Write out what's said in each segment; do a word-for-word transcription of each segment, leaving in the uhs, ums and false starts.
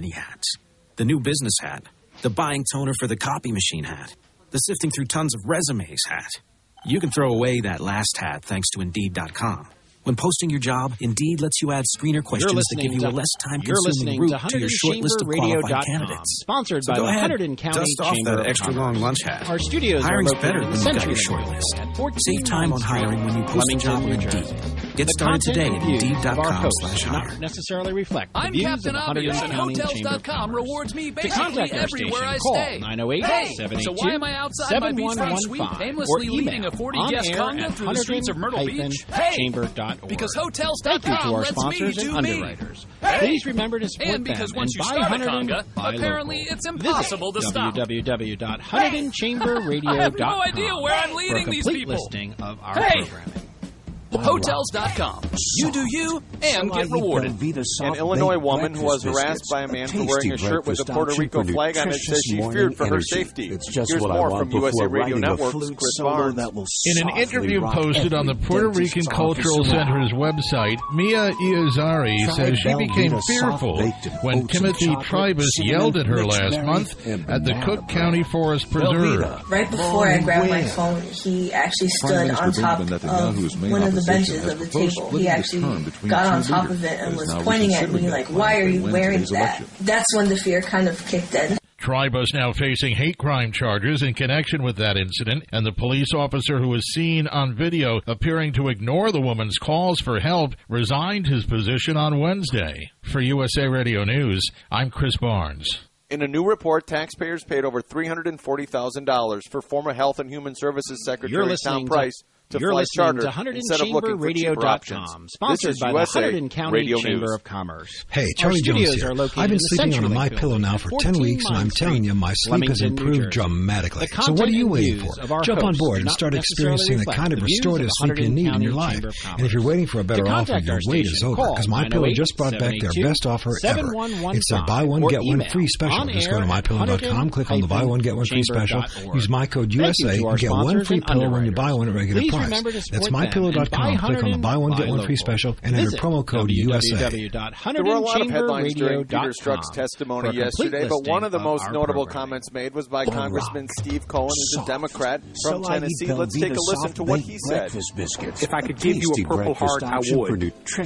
attorney hats, the new business hat, the buying toner for the copy machine hat, the sifting through tons of resumes hat. You can throw away that last hat thanks to Indeed dot com. When posting your job, Indeed lets you add screener questions that give you a less time-consuming route to, to your short list of qualified candidates. Sponsored so by go the ahead, Hunterdon County dust off Chamber that of extra Commerce. long lunch hat. Our studios Hiring's are better located when you've got your in short Century list. Avenue Save time on hiring when you post a job on Indeed. Get the started today at content Indeed dot com hosts slash do hire. not necessarily reflect the I'm views Captain of the Obvious, Hunterdon and County Hotels Chamber dot of com Commerce. rewards me To basically contact our everywhere station, I call stay. nine oh eight, Hey, seven eight two, so why am I outside my beachfront suite or aimlessly email leading a forty-guest condo through the streets of Myrtle Beach? Hey, chamber dot org. because Hotels Thank dot you to com our lets me sponsors do and me. underwriters. Hey. Please remember to support And because them once and you buy start a Hunterdon, conga, buy apparently local. it's impossible Visit to stop. w w w dot hunterdon chamber radio dot com I have no idea where I'm leading for a these complete people. listing of our Hey. programming. Hotels dot com. You do you and get rewarded. An Illinois woman who was harassed by a man for wearing a shirt with a Puerto Rico flag on it says she feared for her safety. Here's more from U S A Radio Network's Chris Barnes. In an interview posted on the Puerto Rican Cultural Center's website, Mia Iazari says she became fearful when Timothy Tribus yelled at her last month at the Cook County Forest Preserve. Right before I grabbed my phone, he actually stood on top of one of the benches of the table. He actually got on top of it and was pointing at me like, why are you wearing that? That's when the fear kind of kicked in. Tribus now facing hate crime charges in connection with that incident, and the police officer who was seen on video appearing to ignore the woman's calls for help resigned his position on Wednesday. For U S A Radio News, I'm Chris Barnes. In a new report, taxpayers paid over three hundred forty thousand dollars for former Health and Human Services Secretary Tom Price to You're fly listening charter to Hunterdon instead of looking for cheaper options. Sponsored This is by U S A the Hunterdon County Radio Chamber News. of Commerce. Hey, Charlie Jones here. I've been sleeping on a My Pillow now for ten weeks, and I'm telling you, my sleep has improved dramatically. So what are you waiting for? Jump on board and start experiencing the kind of restorative sleep you need in your life. And if you're waiting for a better offer, your wait is over, because My Pillow just brought back their best offer ever. It's their buy one, get one free special. Just go to my pillow dot com, click on the buy one, get one free special, use my code U S A, and get one free pillow when you buy one at regular price. That's my pillow dot com. Click on the buy one, get one free special, and enter promo code U S A. There were a lot of headlines during Peter Strzok's testimony yesterday, but one of the most notable comments made was by Congressman Steve Cohen, who's a Democrat from Tennessee. Let's take a listen to what he said. If I could give you a Purple Heart, I would.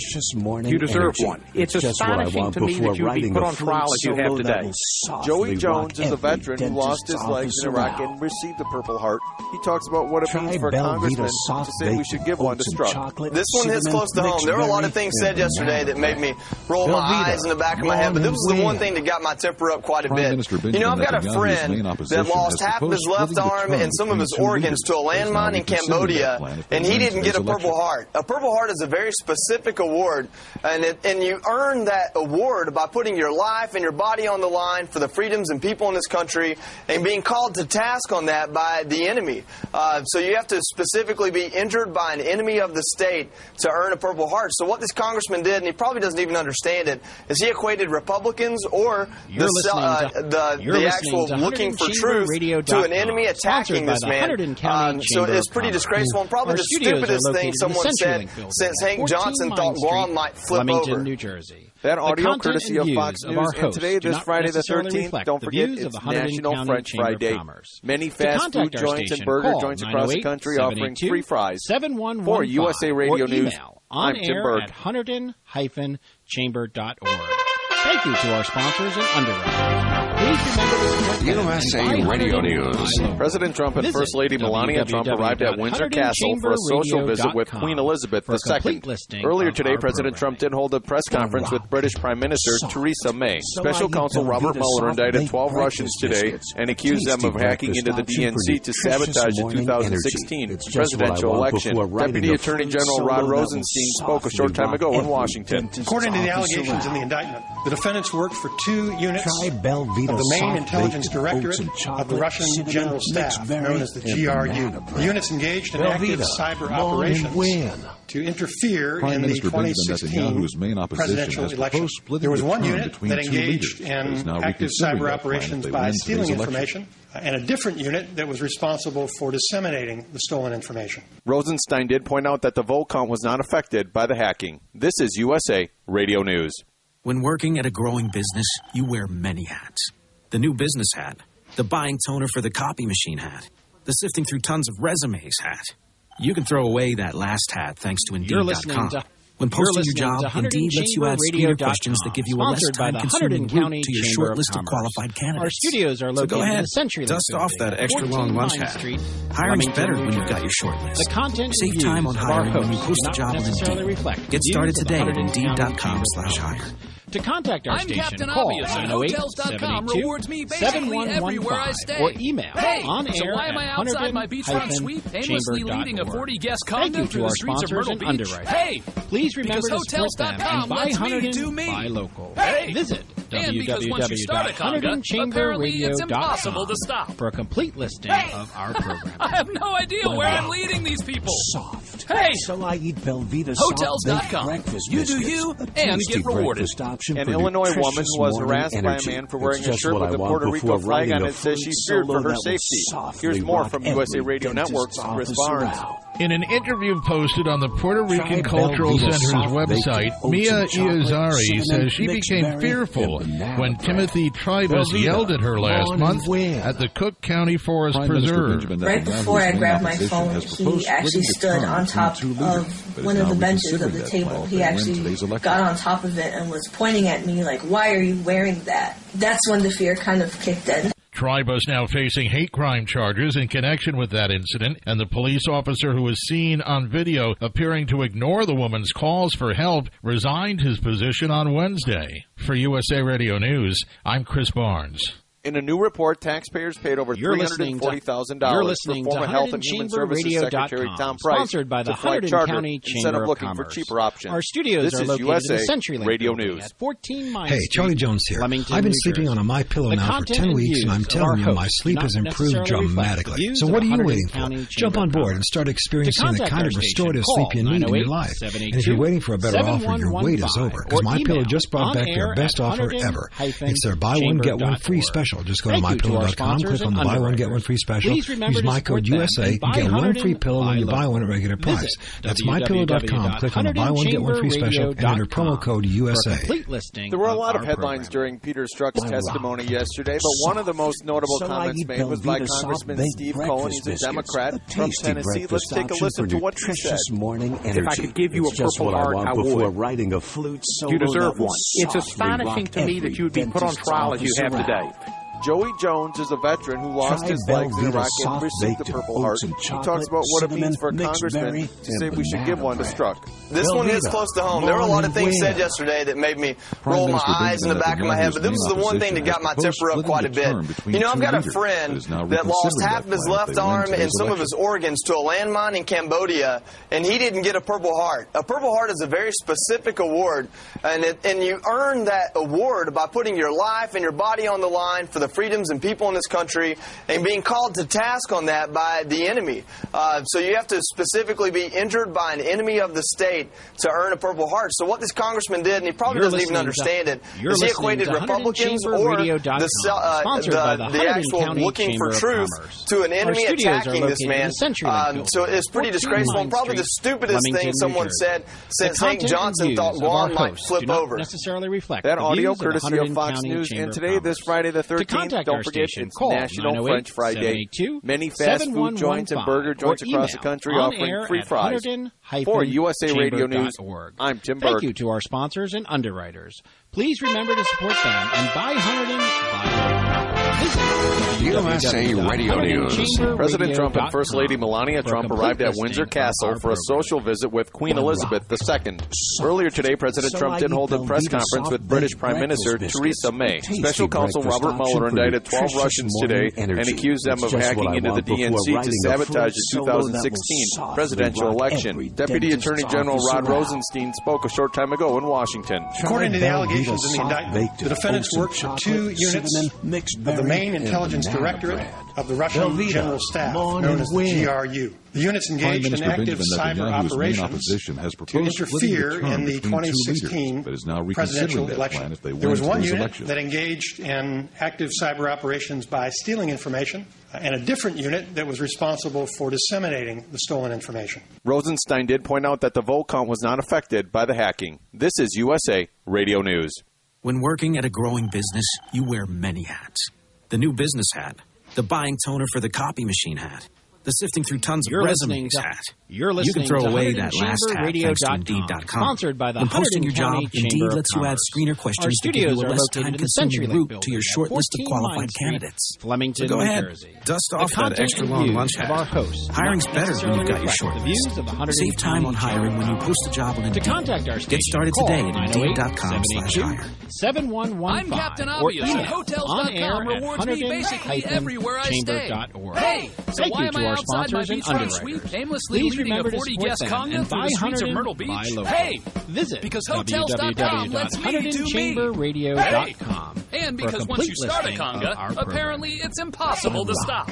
You deserve one. It's astonishing to me that you would be put on trial as you have today. Joey Jones is a veteran who lost his legs in Iraq and received a Purple Heart. He talks about what it means for a congressman to say we should give one to Strzok. This one hits close to home. There were a lot of things said yesterday that made me roll my eyes in the back of my head, but this was the one thing that got my temper up quite a bit. You know, I've got a friend that lost half of his left arm and some of his organs to a landmine in Cambodia, and he didn't get a Purple Heart. A Purple Heart is a very specific award, and it, and you earn that award by putting your life and your body on the line for the freedoms and people in this country and being called to task on that by the enemy. Uh, so you have to specifically be injured by an enemy of the state to earn a Purple Heart. So what this congressman did, and he probably doesn't even understand it, is he equated Republicans or the, uh, to, the, the actual looking for truth to an enemy attacking this man. Um, so it's pretty disgraceful and probably the stupidest thing someone said since Hank Johnson thought Guam might flip over. New Jersey. That audio courtesy of Fox of News. And today, this Friday the thirteenth, don't forget, it's National County French Chamber Fry Day. Many fast food joints and burger joints across the country offering free fries. For U S A Radio News, I'm Tim Berg. At hunterdon dash chamber dot org. Thank you to our sponsors and underwriters. Please remember to support U S A Radio News. President Trump and First Lady Melania Trump arrived at Windsor Castle for a social visit with Queen Elizabeth the Second. Earlier today, President Trump did hold a press conference with British Prime Minister Theresa May. Special counsel Robert Mueller indicted twelve Russians today and accused them of hacking into the D N C to sabotage the two thousand sixteen presidential election. Deputy Attorney General Rod Rosenstein spoke a short time ago in Washington. According to the allegations in the indictment, the defendants worked for two units of the main intelligence directorate of the Russian General Staff, known as the G R U. The units engaged in active cyber operations to interfere in the twenty sixteen presidential election. There was one unit that engaged in active cyber operations by stealing information, and a different unit that was responsible for disseminating the stolen information. Rosenstein did point out that the vote count was not affected by the hacking. This is U S A Radio News. When working at a growing business, you wear many hats. The new business hat, the buying toner for the copy machine hat, the sifting through tons of resumes hat. You can throw away that last hat thanks to Indeed dot com. When posting your job, Indeed lets you add screener questions that give you a less time-consuming route to your short list of qualified candidates. Our studios are located so go ahead, in the CenturyLink dust building, off that extra long lunch hat. Hiring's better when you've got your short list. The content Save time on hiring when you post a job on Indeed. Get started today at Indeed dot com slash hire. To contact our I'm station, Captain call Obvious, and nine oh eight, Hotels dot com seven eight rewards two, me seven basically one one everywhere I five stay. or email Hey, on so air why am I at outside my beachfront suite aimlessly leading a forty-guest Thank you condo to through our the streets of sponsors Myrtle and Beach? underwriters. Hey, please remember to because support Hotels dot them com and buy lets me Hunterdon, do me. buy local. Hey. Visit And because once you w w w start a dot conga, hunterdon chamber apparently radio it's dot impossible com to stop. for a complete listing Hey. of our program. I have no idea where I'm leading these people. Soft. Hey, So I eat Velveeta Hotels dot soft com. baked breakfast You do biscuits. you A and tasty get rewarded. breakfast option An for Illinois woman nutritious who was morning harassed by a energy. man for wearing It's a just shirt what with I a want Puerto before Rico flag riding on a it says food she's feared for solo her that will safety. softly Here's more rock from U S A every Radio dentist's Network's Chris office Barnes. around. In an interview posted on the Puerto Rican Try Cultural Velveeta Center's soft-baked website, oats Mia and chocolate, Iazari cinnamon, says she mixed became berry, fearful and banana when bread. Timothy Tribus Velveeta, yelled at her last born month where? at the Cook County Forest Prime Minister Preserve. Benjamin Right Netanyahu's before I main grabbed my opposition phone, has he proposed actually splitting the stood term on between top two leaders, of but one is of the now benches of reconsidering the that table. plan if He they win actually today's election. got on top of it and was pointing at me like, why are you wearing that? That's when the fear kind of kicked in. Tribus now facing hate crime charges in connection with that incident, and the police officer who was seen on video appearing to ignore the woman's calls for help resigned his position on Wednesday. For U S A Radio News, I'm Chris Barnes. In a new report, taxpayers paid over three hundred forty thousand dollars for former Health and Human Services Secretary Tom Price sponsored by the to fly Hunterdon charter County instead Chamber of of looking Commerce. for cheaper options. Our studios this are is located U S A in the CenturyLink Radio building News. at fourteen Mine Hey, Street, Charlie Jones here. Flemington, I've been New sleeping Jersey. on a MyPillow The now for content ten and weeks, and I'm views of telling our you, my hosts sleep not has improved necessarily reflect the dramatically. views So of what the are you Hunterdon waiting County for? Jump Chamber on of board Commerce. and start experiencing To the contact kind our of station, restorative call sleep you need in your nine oh eight, life. seven eight And if you're two, waiting for a better seven offer, one your one wait is five over, because or MyPillow email just brought on back their air best at offer Hunterdon ever. hyphen It's their buy one, get one free chamber dot org. special. Just go to Thank my you to pillow our dot com, sponsors click on the and buy one, get one underwriters. free special. Please remember Use to my support code them U S A and and buy get one free Hunterdon, pillow when you buy buy local. one at regular price. Visit That's my pillow dot com. Click on the buy one, get one free special and enter promo code U S A. Complete listing There were a lot of our headlines program. during Peter Strzok's testimony yesterday, but one of the most notable So I comments eat made was by Velveeta Congressman soft-baked Steve breakfast Cohen. He's a biscuits. Democrat A from tasty Tennessee. Let's breakfast take a option listen for to what he said. nutritious morning energy. If I could give you It's a just Purple what I Heart, want I before would. riding a flute solo You deserve that will one. It's softly astonishing rock to me that every you would be put on dentist's trial as you office have around. today. Joey Jones is a veteran who lost Try his legs in Velveeta Iraq and received the soft-baked Purple Heart. oats and He chocolate, talks about what it cinnamon, means for a mixed congressman berry, to say and we should give banana one to bread. Strzok. This one hits Velveeta, close to home. There were a lot of things said yesterday that made me roll my Minister eyes in the Benjamin back of my head, but this was the one thing that got my temper up quite a bit. You know, I've got a friend that lost half of his left arm and some of his organs to a landmine in Cambodia, and he didn't get a Purple Heart. A Purple Heart is a very specific award, and it, and you earn that award by putting your life and your body on the line for the freedoms and people in this country, and being called to task on that by the enemy. Uh, so you have to specifically be injured by an enemy of the state to earn a Purple Heart. So what this congressman did, and he probably You're doesn't even understand to, it, is he equated Republicans or the, uh, the, the, the actual County looking Chamber for truth to an enemy attacking this man. Um, so it's pretty disgraceful, and probably the stupidest thing someone said since Hank Johnson thought Guam might flip over. Necessarily reflect that the audio views courtesy of, of Fox County News. Chamber And today, this Friday the thirteenth, don't forget station, it's call National French Fry Day. Many fast food joints and burger joints across the country offering free fries. For U S A Radio News, I'm Tim Berg. Thank you to our sponsors and underwriters. Please remember to support them and buy Hunterdon, buy U S A Radio News. President Trump and First Lady Melania Trump arrived at Windsor Castle for a social visit with Queen Elizabeth the Second. Earlier today, President Trump did hold a press conference with British Prime Minister Theresa May. Special counsel Robert Mueller indicted twelve Russians today and accused them of hacking into the D N C to sabotage the two thousand sixteen presidential election. Deputy Attorney General Rod Rosenstein spoke a short time ago in Washington. According to the allegations in the indictment, the defendants worked for two units of the main intelligence directorate of the Russian General Staff, known as the G R U. The units engaged in active cyber operations to interfere in the twenty sixteen presidential election. There was one unit that engaged in active cyber operations by stealing information, and a different unit that was responsible for disseminating the stolen information. Rosenstein did point out that the vote count was not affected by the hacking. This is U S A Radio News. When working at a growing business, you wear many hats. The new business hat, the buying toner for the copy machine hat, the sifting through tons You're of resumes to, hat. You're listening you can throw to away that last hat thanks to Indeed dot com. Sponsored by the when posting your job, County Indeed Chamber lets you add screener questions to give you a less time-consuming route to your short list of qualified candidates. Flemington, so go ahead, New Jersey. dust off that extra long lunch hat. Our hosts, Hiring's better when you've got your short list. Save time on hiring when you post a job on Indeed. To contact our station, get started today at Indeed dot com slash hire. seven one one five I'm Captain or Obvious, email and Hotels dot com rewards me basically everywhere I stay. Hey, so Thank why you am to I our outside my sponsors and beachfront underwriters. suite, aimlessly Please leading remember a to forty support guest them conga and through buy the streets of Hunterdon, Myrtle Beach? buy local. Hey, visit because Hotels dot com lets me w w w dot do me. chamber radio dot com. Hey, and because once you start a conga, apparently it's impossible to stop.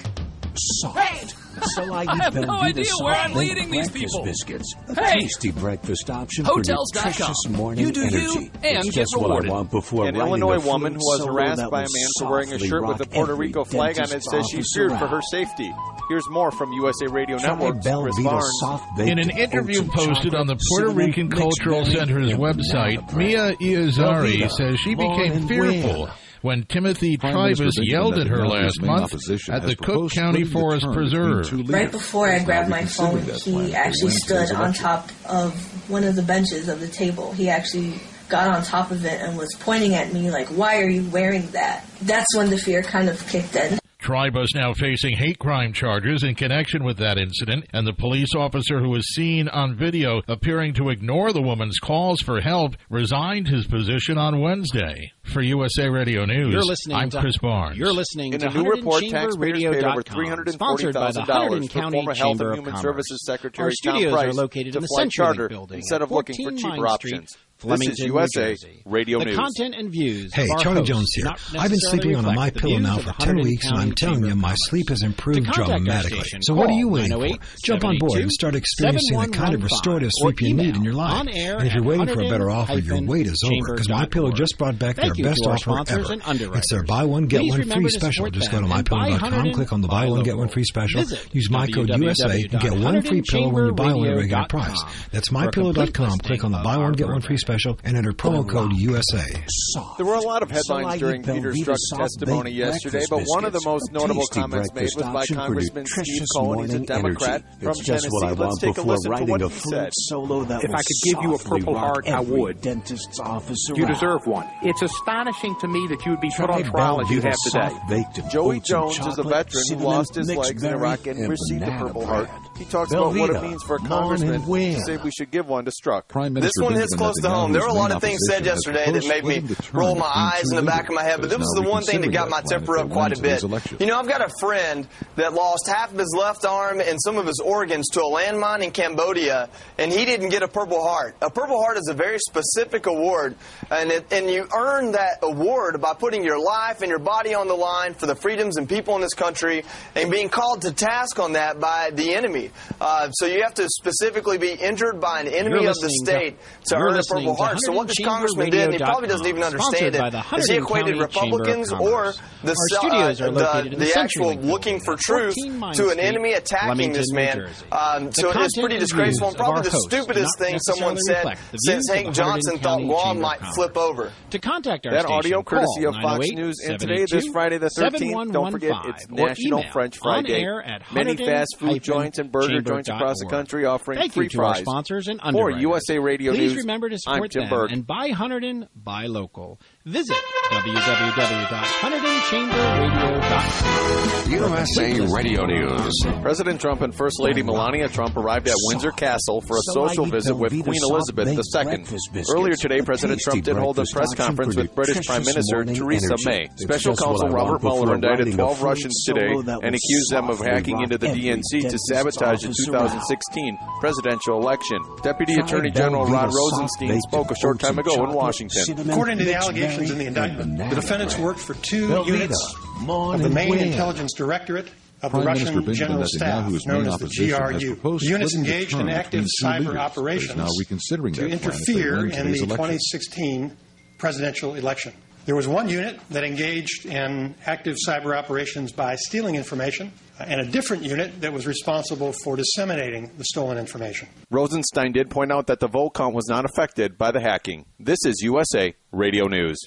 Soft. So I, I have no idea where I'm leading these people. Biscuits. A hey, tasty breakfast option Hotels dot com. for nutritious morning you do energy. you and it's get just rewarded. What I want before An riding Illinois a woman who was harassed by a was man for wearing a shirt with a Puerto Rico flag on it says she feared for her safety. Here's more from U S A Radio Network's Chris Barnes. In an interview posted on the Puerto Rican Cultural Center's website, Mia Iazari says she became fearful when Timothy Tribus yelled at her last month at the Cook County Forest Preserve. Right before I grabbed my phone, he actually stood on top of one of the benches of the table. He actually got on top of it and was pointing at me like, why are you wearing that? That's when the fear kind of kicked in. Tribus now facing hate crime charges in connection with that incident, and the police officer who was seen on video appearing to ignore the woman's calls for help resigned his position on Wednesday. For U S A Radio News, you're listening I'm to, Chris Barnes. You're listening in to a new report, taxpayers paid over three hundred forty thousand dollars for former Health and Human Services Secretary Tom Price to fly charter instead of looking for cheaper options. This is U S A Radio the News. Content and views hey, Charlie Jones here. I've been sleeping on a My Pillow now for ten weeks, and I'm telling you, my sleep has improved dramatically. So what are you waiting for? Jump on board and start experiencing the kind of restorative sleep you need in your life. And if you're waiting for a better offer, your wait is over, because My Pillow just brought back their best offer ever. It's their buy one, get one free special. Just go to my pillow dot com, click on the buy one, get one free special, use my code U S A, and get one free pillow when you buy one at regular price. That's my pillow dot com, click on the buy one, get one free special, and enter promo code U S A. There were a lot of headlines during Peter Strzok's testimony yesterday, but one of the most notable comments made was by Congressman Steve Cohen. He's a Democrat from Tennessee. Let's take a listen to what he said. If I could give you a Purple Heart, I would. You deserve one. It's astonishing to me that you would be put on trial as you have today. Joey Jones is a veteran who lost his legs in Iraq and received a Purple Heart. He talks about what it means for a congressman to say we should give one to Strzok. This one hits close to home. There were a lot of things said yesterday that made me roll my eyes in the back of my head, but this was the one thing that got my temper up quite a bit. You know, I've got a friend that lost half of his left arm and some of his organs to a landmine in Cambodia, and he didn't get a Purple Heart. A Purple Heart is a very specific award, and it, and you earn that award by putting your life and your body on the line for the freedoms and people in this country and being called to task on that by the enemy. Uh, so you have to specifically be injured by an enemy of the state to, to earn a Purple Heart. So what this congressman did, and he probably doesn't even understand it, is he equated Republicans or the, uh, the, the actual looking for truth to an enemy attacking this man. Um, so it's pretty disgraceful and probably the stupidest thing someone said since Hank Johnson thought Guam might flip over. To contact our that station, audio courtesy of Fox oh News. And today, this Friday the thirteenth, don't forget it's National French Fry Day. Many fast food joints and burger joints across the country offering Thank free you to fries. Our sponsors and For U S A Radio Please News, remember to support I'm Tim them Berg. and buy Hunterdon, buy local. Visit w w w dot hunterdon chamber radio dot com. U S A Radio News. President Trump and First Lady Melania Trump arrived at Windsor Castle for a social visit with Queen Elizabeth the Second. Earlier today, President Trump did hold a press conference with British Prime Minister Theresa May. Special counsel Robert Mueller indicted twelve Russians today and accused them of hacking into the D N C to sabotage the two thousand sixteen presidential election. Deputy Attorney General Rod Rosenstein spoke a short time ago in Washington. According to the allegations in the indictment, the defendants worked for two units of the main intelligence directorate of the Russian General Staff, known as the G R U. The units engaged in active cyber operations to interfere in the twenty sixteen presidential election. There was one unit that engaged in active cyber operations by stealing information, and a different unit that was responsible for disseminating the stolen information. Rosenstein did point out that the vote count was not affected by the hacking. This is U S A Radio News.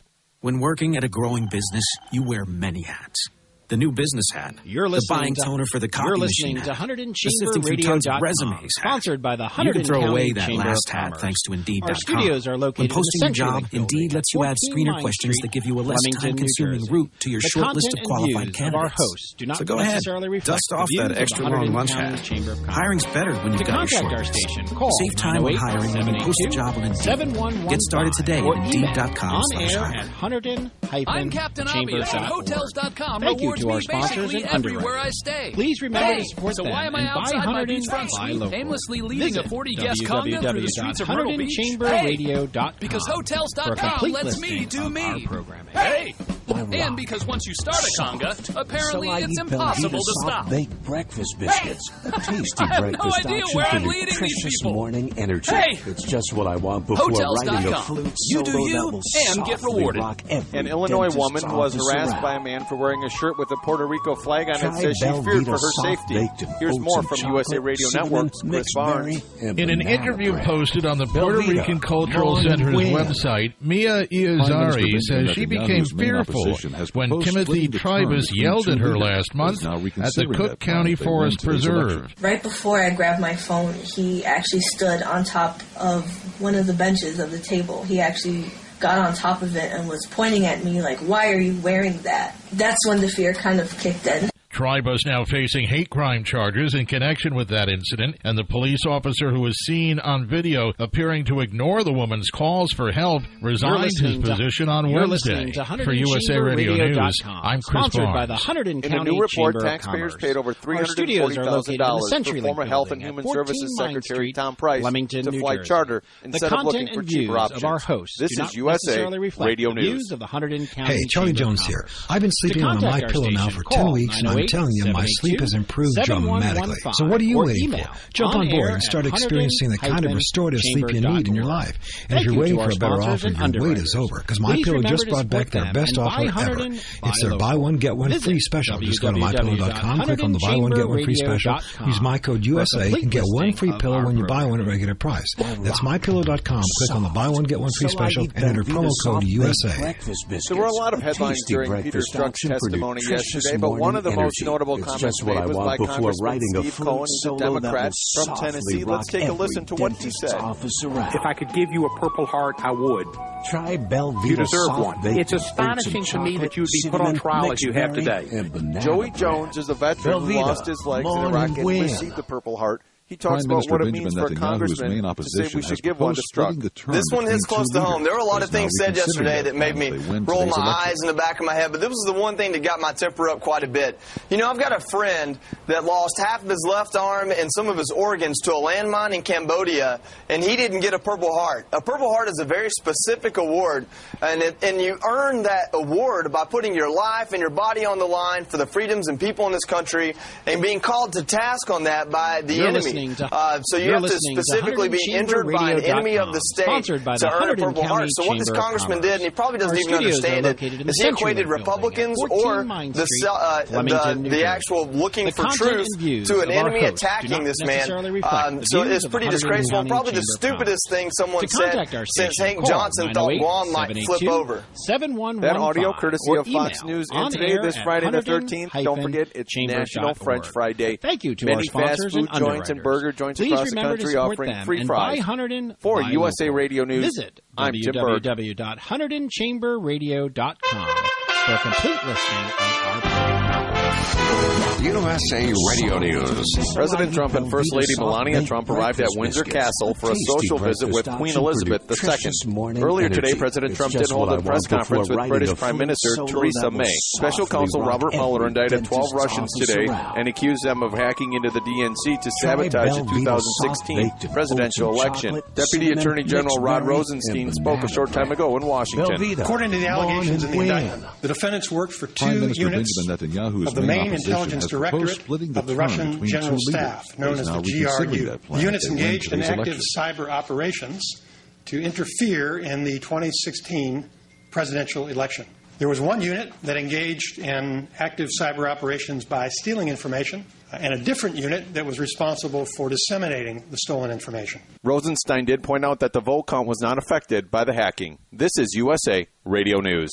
When working at a growing business, you wear many hats. The new business hat, you're the buying to, toner for the copy you're machine listening hat, to Hunterdon the Chamber sifting through Radio tons dot of com, resumes hat. sponsored by the You can throw Hunterdon away County that Chamber last of hat Commerce. thanks to Indeed dot com. Our studios are located When posting in the your job, Century Indeed lets you add screener questions that give you a less time-consuming route to your the short list of qualified candidates. Of our hosts do not so go ahead, dust off that extra long lunch hat. Hiring's better when you've got your short our list. station, call Save time when hiring when you post a job on Indeed. Get started today at Indeed dot com slash hiring. I'm Captain Obvious at Hotels dot com. Thank you to our sponsors and everywhere I stay. Please remember hey, to support so them why am I and outside buy my Hunterdon beachfront suite, local. aimlessly leading Visit a forty-guest conga through the streets of Myrtle Beach? Chamber Radio dot com because Hotels dot com lets me do me. Hey! And because once you start a conga, apparently so it's impossible to stop. Baked breakfast biscuits. Hey! A tasty I have breakfast no idea option where for I'm leading these people. Morning energy. Hey! It's just what I want before Hotels dot com. writing a flute You do solo you that will and get rewarded. An Illinois woman was harassed by a man for wearing a shirt with a Puerto Rico flag on it. Says she feared for her safety. Here's more from U S A Radio Network's Chris Barnes. In an interview posted on the Puerto Rican Cultural Center's website, Mia Iazari says she became fearful when Timothy Tribus yelled at her last month at the Cook County Forest Preserve. Right before I grabbed my phone, he actually stood on top of one of the benches of the table. He actually got on top of it and was pointing at me like, why are you wearing that? That's when the fear kind of kicked in. Tribus now facing hate crime charges in connection with that incident, and the police officer who was seen on video appearing to ignore the woman's calls for help resigned his position on Wednesday. For U S A Radio News, I'm Chris Barnes. In a new report, taxpayers paid over three hundred forty thousand dollars for former Health and Human Services Secretary Tom Price to fly charter instead of looking for cheaper options. This is U S A Radio News. Hey, Charlie Jones here. I've been sleeping on my pillow now for ten weeks, and I'm telling you, my sleep has improved dramatically. So what are you waiting for? Jump on board and start experiencing the kind of restorative sleep you need in your life. And if you're waiting for a better offer, your wait is over, because My Pillow just brought back their best offer ever. It's their buy one, get one free special. Just go to my pillow dot com, click on the buy one, get one free special, use my code U S A, and get one free pillow when you buy one at regular price. That's my pillow dot com, click on the buy one, get one free special, and enter promo code U S A. There were a lot of headlines during Peter Strzok's testimony yesterday, but one of the most notable comments made was by Congressman Steve Cohen, who's a Democrat from Tennessee. Let's take a listen to what he said. If I could give you a Purple Heart, I would. Try Belvita. You deserve one. It's astonishing to me that you would be put on trial as you have today. Joey Jones is a veteran who lost his legs in Iraq and received the Purple Heart. He talks about what it means for a congressman to say we should give one to Strzok. This one hits close to home. There were a lot of things said yesterday that made me roll my eyes in the back of my head, but this was the one thing that got my temper up quite a bit. You know, I've got a friend that lost half of his left arm and some of his organs to a landmine in Cambodia, and he didn't get a Purple Heart. A Purple Heart is a very specific award, and, it, and you earn that award by putting your life and your body on the line for the freedoms and people in this country and being called to task on that by the You're enemy. Uh, so you have to specifically to be injured by an enemy of the state to earn a Purple Heart. So what this congressman did, and he probably doesn't even understand it, is he equated Republicans or the, uh, the, the actual looking for truth to an enemy attacking this man. Um, so it's pretty disgraceful, and probably the stupidest thing someone said since Hank Johnson thought Guam might flip over. That audio courtesy of Fox News. And today, this Friday the thirteenth, don't forget, it's National French Fry Day. Thank you to Many our fast sponsors food and joints and burger joints Please across the country offering free fries. For U S A Radio News, visit I'm Jim w Berg. w w dot hunterdon chamber radio dot com for a complete listing of our program. U S A Radio News. President Trump and First Lady Melania Trump arrived at Windsor Castle for a social visit with Queen Elizabeth the Second. Earlier today, President Trump did hold a press conference with British Prime Minister Theresa May. Special Counsel Robert Mueller indicted twelve Russians today and accused them of hacking into the D N C to sabotage the two thousand sixteen presidential election. Deputy Attorney General Rod Rosenstein spoke a short time ago in Washington. According to the allegations in the indictment, the defendants worked for two units of the main intelligence directorate of the Russian General Staff, known as the G R U. The units engaged in active cyber operations to interfere in the twenty sixteen presidential election. There was one unit that engaged in active cyber operations by stealing information, and a different unit that was responsible for disseminating the stolen information. Rosenstein did point out that the vote count was not affected by the hacking. This is U S A Radio News.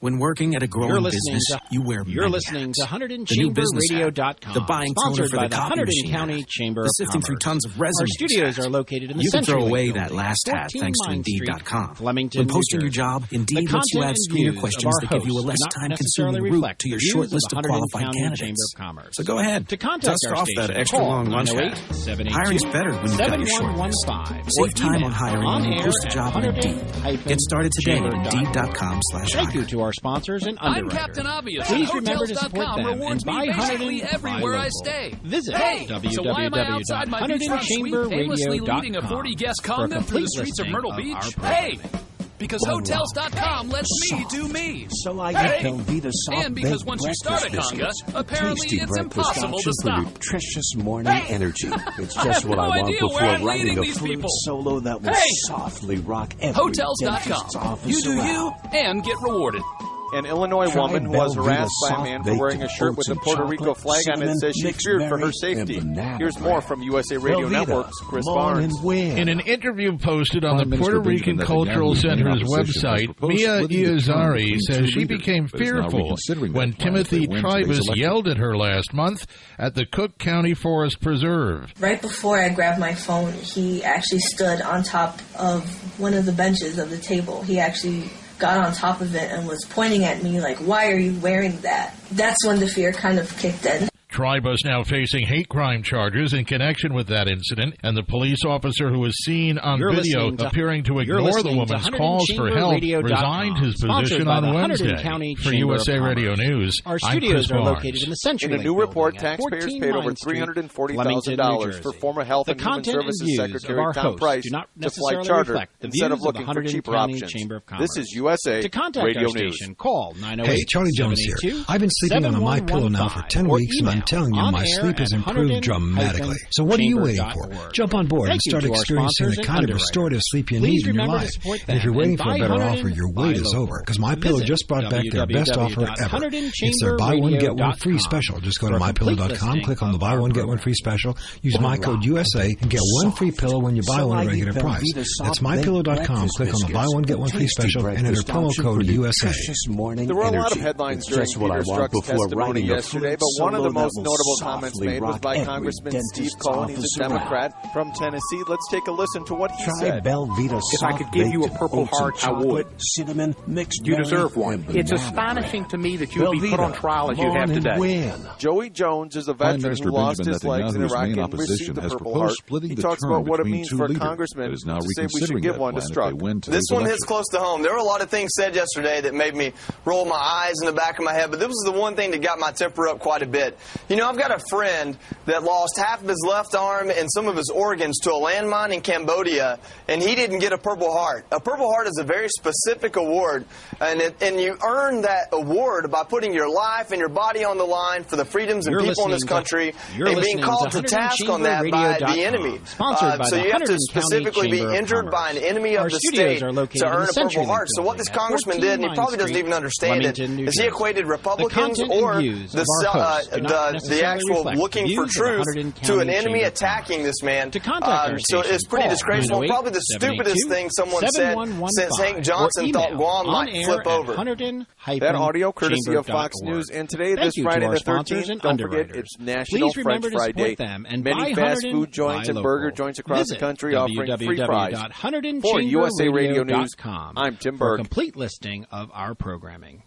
When working at a growing business, to, you wear You're many listening hats. to Hunterdon Chamber Radio dot com, the buying toner for the copy Hunterdon machine County hat, Chamber the of sifting Commerce. through tons of resumes. Our studios hat. are located in the You can throw away building, that last hat thanks to Indeed dot com. Flemington, when posting New your job, Indeed lets you add screener questions that give you a less time-consuming route to your short list of qualified candidates. Of so go ahead, to contact dust our off station, that extra long lunch hat. Hiring's better when you've got your short list. Save time on hiring when you post a job on Indeed. Get started today at Indeed dot com slash hire. Thank you to our sponsors and I'm Captain Obvious. Please remember to support them rewards and buy me Hunterdon everywhere I stay. Visit hey, w so w w dot hunterdon chamber radio dot com leading a forty guest condo through the streets of Myrtle Beach. Hey, because Hotels dot com lets me do me. So I hey. get Belvita soft And because once you start a conga, apparently Tasty it's impossible to stop. Nutritious morning hey. energy. It's just what no I want before writing a flute people. solo that will hey. softly rock every Hotels dot com. You do around. you and get rewarded. An Illinois Try woman was Belvita harassed by a man for wearing a shirt with the Puerto Rico flag on it says she feared for her safety. Here's more from U S A Radio Belvita, Network's Chris Barnes. In an interview posted on the Puerto Rican Cultural Center's website, Mia Iazari says she became fearful when Timothy Tribus yelled at her last month at the Cook County Forest Preserve. Right before I grabbed my phone, he actually stood on top of one of the benches of the table. He actually got on top of it and was pointing at me like, why are you wearing that? That's when the fear kind of kicked in. Tribus now facing hate crime charges in connection with that incident, and the police officer who was seen on you're video to, appearing to ignore the woman's calls for help resigned his position on Wednesday. For U S A Radio News, Our I'm studios Chris are Barnes. located in the Century In a new report, building taxpayers paid over three hundred forty thousand dollars for former Health the and Human Services and Secretary Tom Price to fly charter instead of looking for cheaper options. This is U S A Radio News. Call Hey, Charlie Jones here. I've been sleeping on a My Pillow now for ten weeks, and I'm telling you, my sleep has improved dramatically. So what are you waiting for? Jump on board and start experiencing the kind of restorative sleep you need in your life. And if you're waiting for a better offer, your wait is over, because My Pillow just brought back their best offer ever. It's their buy one, get one free special. Just go to my pillow dot com, click on the buy one, get one free special, use my code U S A, and get one free pillow when you buy one at regular price. That's my pillow dot com, click on the buy one, get one free special, and enter promo code U S A. There were a lot of headlines during Peter Strzok's testimony yesterday, but one of the most notable comments made was by Congressman Steve Cohen. He's a Democrat from Tennessee. Let's take a listen to what he said. If I could give you a Purple Heart, I would. Cinnamon, mixed you deserve one. It's astonishing to me that you would be put on trial as you have today. Joey Jones is a veteran who lost his legs in Iraq and received the Purple Heart. He talks about what it means for a congressman to say we should give one to Strzok. This one hits close to home. There were a lot of things said yesterday that made me roll my eyes in the back of my head, but this was the one thing that got my temper up quite a bit. You know, I've got a friend that lost half of his left arm and some of his organs to a landmine in Cambodia, and he didn't get a Purple Heart. A Purple Heart is a very specific award, and it, and you earn that award by putting your life and your body on the line for the freedoms and you're people in this country, to, and being called to, to task on that by the enemy. Uh, by so you have to specifically be injured by an enemy of Our the state to earn a Purple Heart. So what this congressman did, and he probably doesn't even understand it, is he equated Republicans or the, uh, the, the actual looking for truth to an enemy attacking this man. Uh, so it's pretty disgraceful. Probably the stupidest thing someone said since Hank Johnson thought Guam might flip over. That audio courtesy of Fox News. And today, this Friday the thirteenth, don't forget, it's National French Fry Day. Many fast food joints and burger joints across the country offering free fries. For U S A Radio News, I'm Tim Berg. For a complete listing of our programming.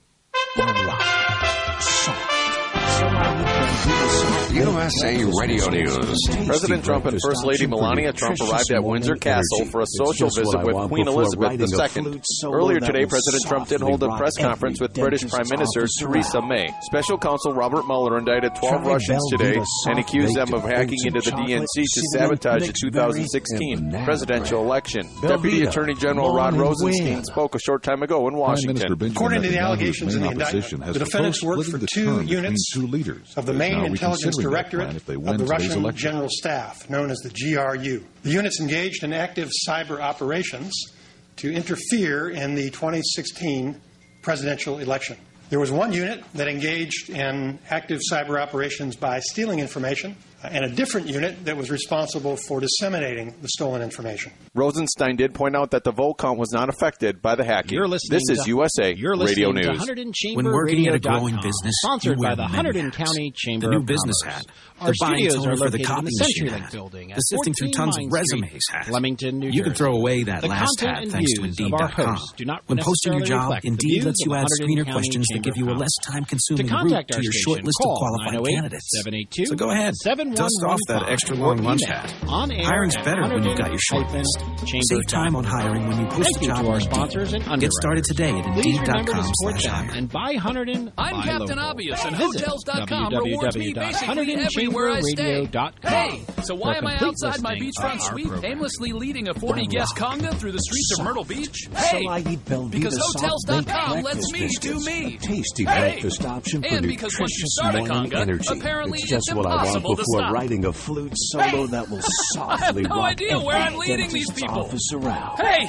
U S A Radio News. President Trump and First Lady Melania Trump arrived at Windsor Castle for a social visit with Queen Elizabeth the Second. Earlier today, President Trump did hold a press conference with British Prime Minister Theresa May. Special counsel Robert Mueller indicted twelve Russians today and accused them of hacking into the D N C to sabotage the two thousand sixteen presidential election. Deputy Attorney General Rod Rosenstein spoke a short time ago in Washington. According to the allegations in the indictment, the defendants worked for two units of the main intelligence directorate of the Russian General Staff, known as the G R U. The units engaged in active cyber operations to interfere in the twenty sixteen presidential election. There was one unit that engaged in active cyber operations by stealing information and a different unit that was responsible for disseminating the stolen information. Rosenstein did point out that the vote count was not affected by the hacking. You're listening this is to, U S A you're Radio listening News. To Hunterdon Chamber when working at a growing Radio. business, sponsored you by wear the many Hunterdon hats. County Chamber the new of business Commerce. hat, Our the buying studios toner are for the located copy in the machine CenturyLink hat, building at the sifting through tons of fourteen resumes Street, hat. Flemington, New you can Jersey. throw away that the last hat content thanks to and Indeed views of our dot com. hosts do not When posting your necessarily job, reflect the Indeed views lets you of add the screener Hunterdon questions County that give you a Chamber of less time-consuming To route contact to our your station, short list of call qualified candidates. seven eight two, So go ahead, seven one one five dust off that extra long lunch hat. On air Hiring's at better when you've got your short list. Save time on hiring when you post Thank a you job to our on sponsors and Indeed. Get started today at Please Indeed dot remember to com support slash them hire. and buy Hunterdon. I'm buy Captain local. Obvious, and Visit Hotels dot com rewards me basically everywhere I stay. Hey, so why am I outside my beachfront suite aimlessly leading a forty-guest conga through the streets of Myrtle Beach? Hey, so I eat Belvita because Hotels dot com lets me do me. Tasty breakfast option for and because once you start a conga, energy. apparently it's just it's what I want impossible to before stop. writing a flute solo hey. that will softly I have no rock idea where I'm leading these people. Hey!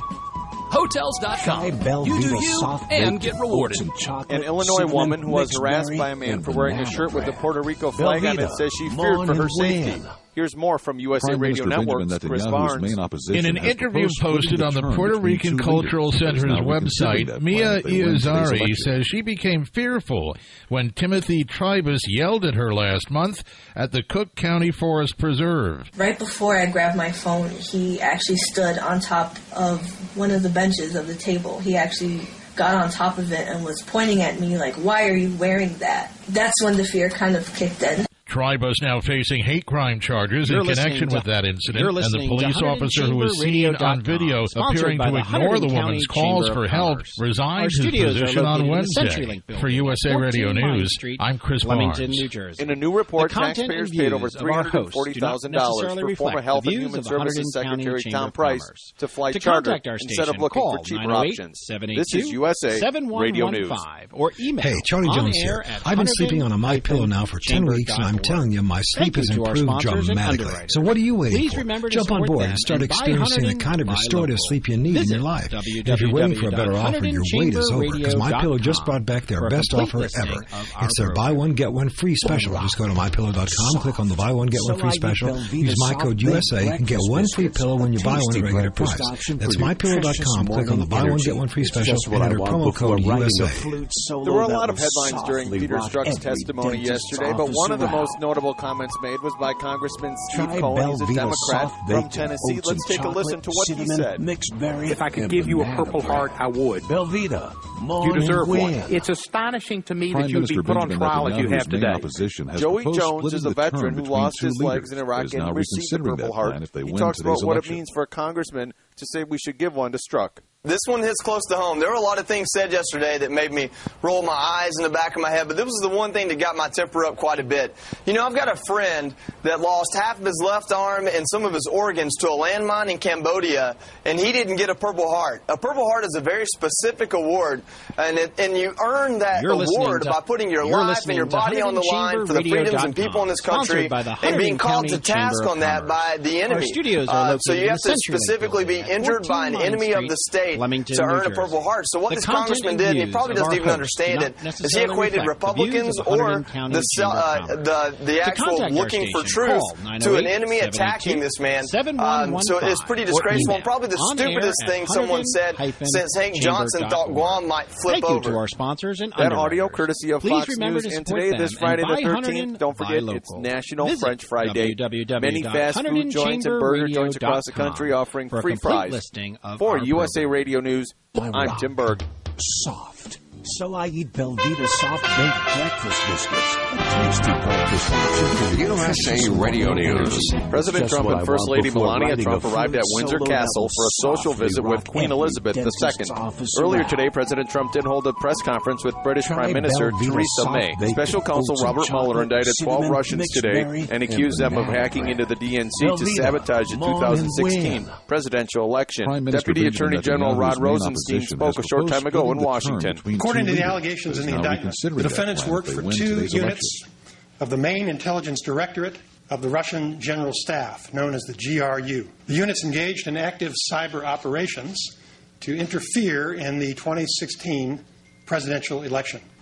Hotels dot com. You do you and get rewarded. An Illinois woman who was harassed by a man for wearing a shirt with the Puerto Rico flag on it says she feared for her safety. Here's more from U S A Prime Radio Network's Chris Barnes. In an interview posted on the Puerto Rican Cultural Center's website, Mia Iazari says she became fearful when Timothy Tribus yelled at her last month at the Cook County Forest Preserve. Right before I grabbed my phone, he actually stood on top of one of the benches of the table. He actually got on top of it and was pointing at me like, why are you wearing that? That's when the fear kind of kicked in. Tribus now facing hate crime charges You're in connection to, with that incident, and the police officer who was Radio. seen on video appearing to ignore the woman's calls for help resigned his position on Wednesday. For U S A Radio News, I'm Chris Barnes. In a new report, taxpayers paid over three hundred forty thousand dollars for former Health and Human Services Secretary Tom Price to fly charter instead of looking for cheaper options. This is U S A Radio News. Hey, Charlie Jones here. I've been sleeping on a MyPillow now for ten weeks, and I'm telling you, my sleep has improved dramatically. So what are you waiting Please for? Jump on board and start experiencing the kind of restorative sleep you need in your life. If you're waiting for a better offer, your wait is over, because MyPillow just brought back their best offer ever. It's their buy one, get one free special. Just go to My Pillow dot com, click on the buy one, get one free special, use my code U S A, and get one free pillow when you buy one at regular price. That's My Pillow dot com, click on the buy one, get one free special, and enter promo code U S A. There were a lot of headlines during Peter Strzok's testimony yesterday, but one of the most notable comments made was by Congressman Steve Cohen. He's a Democrat from Tennessee. Let's take a listen to what he said. If I could give you a Purple Heart, I would. Belvita, you deserve one. It's astonishing to me that you would be put on trial as you have today. Joey Jones is a veteran who lost his legs in Iraq and received the Purple Heart. He talks about what it means for a congressman to say we should give one to Strzok. This one hits close to home. There were a lot of things said yesterday that made me roll my eyes in the back of my head, but this was the one thing that got my temper up quite a bit. You know, I've got a friend that lost half of his left arm and some of his organs to a landmine in Cambodia, and he didn't get a Purple Heart. A Purple Heart is a very specific award, and it, and you earn that you're award to, by putting your life and your body on the line for the freedoms and people in this country, and being called to task on that by the enemy. Uh, so you have to specifically be injured by an enemy of the state Flemington, to earn a Purple Heart. So what the this congressman did, and he probably doesn't even understand it, is he equated Republicans or the uh, the the actual looking for truth to an enemy attacking this man. Um, so it's pretty disgraceful, and probably the stupidest thing someone said since Hank Johnson thought Guam might flip Thank over. You to our sponsors and that audio courtesy of Please Fox News. And today, this Friday the thirteenth, don't forget it's National Visit French Fry Day. Many fast food joints and burger joints across the country offering free fries. For U S A Radio News, I'm Tim Berg. Soft. So I eat Belvita soft baked breakfast biscuits. A tasty breakfast option. U S A Radio News. President Trump and First Lady Melania Trump arrived at Windsor Castle for a social visit with Queen Elizabeth the Second. Earlier today, President Trump did hold a press conference with British Prime Minister Theresa May. Special counsel Robert Mueller indicted twelve Russians today and accused them of hacking into the D N C to sabotage the two thousand sixteen presidential election. Deputy Attorney General Rod Rosenstein spoke a short time ago in Washington. According to the allegations in the indictment, the defendants worked for two units of the main intelligence directorate of the Russian General Staff, known as the G R U. The units engaged in active cyber operations to interfere in the twenty sixteen presidential election.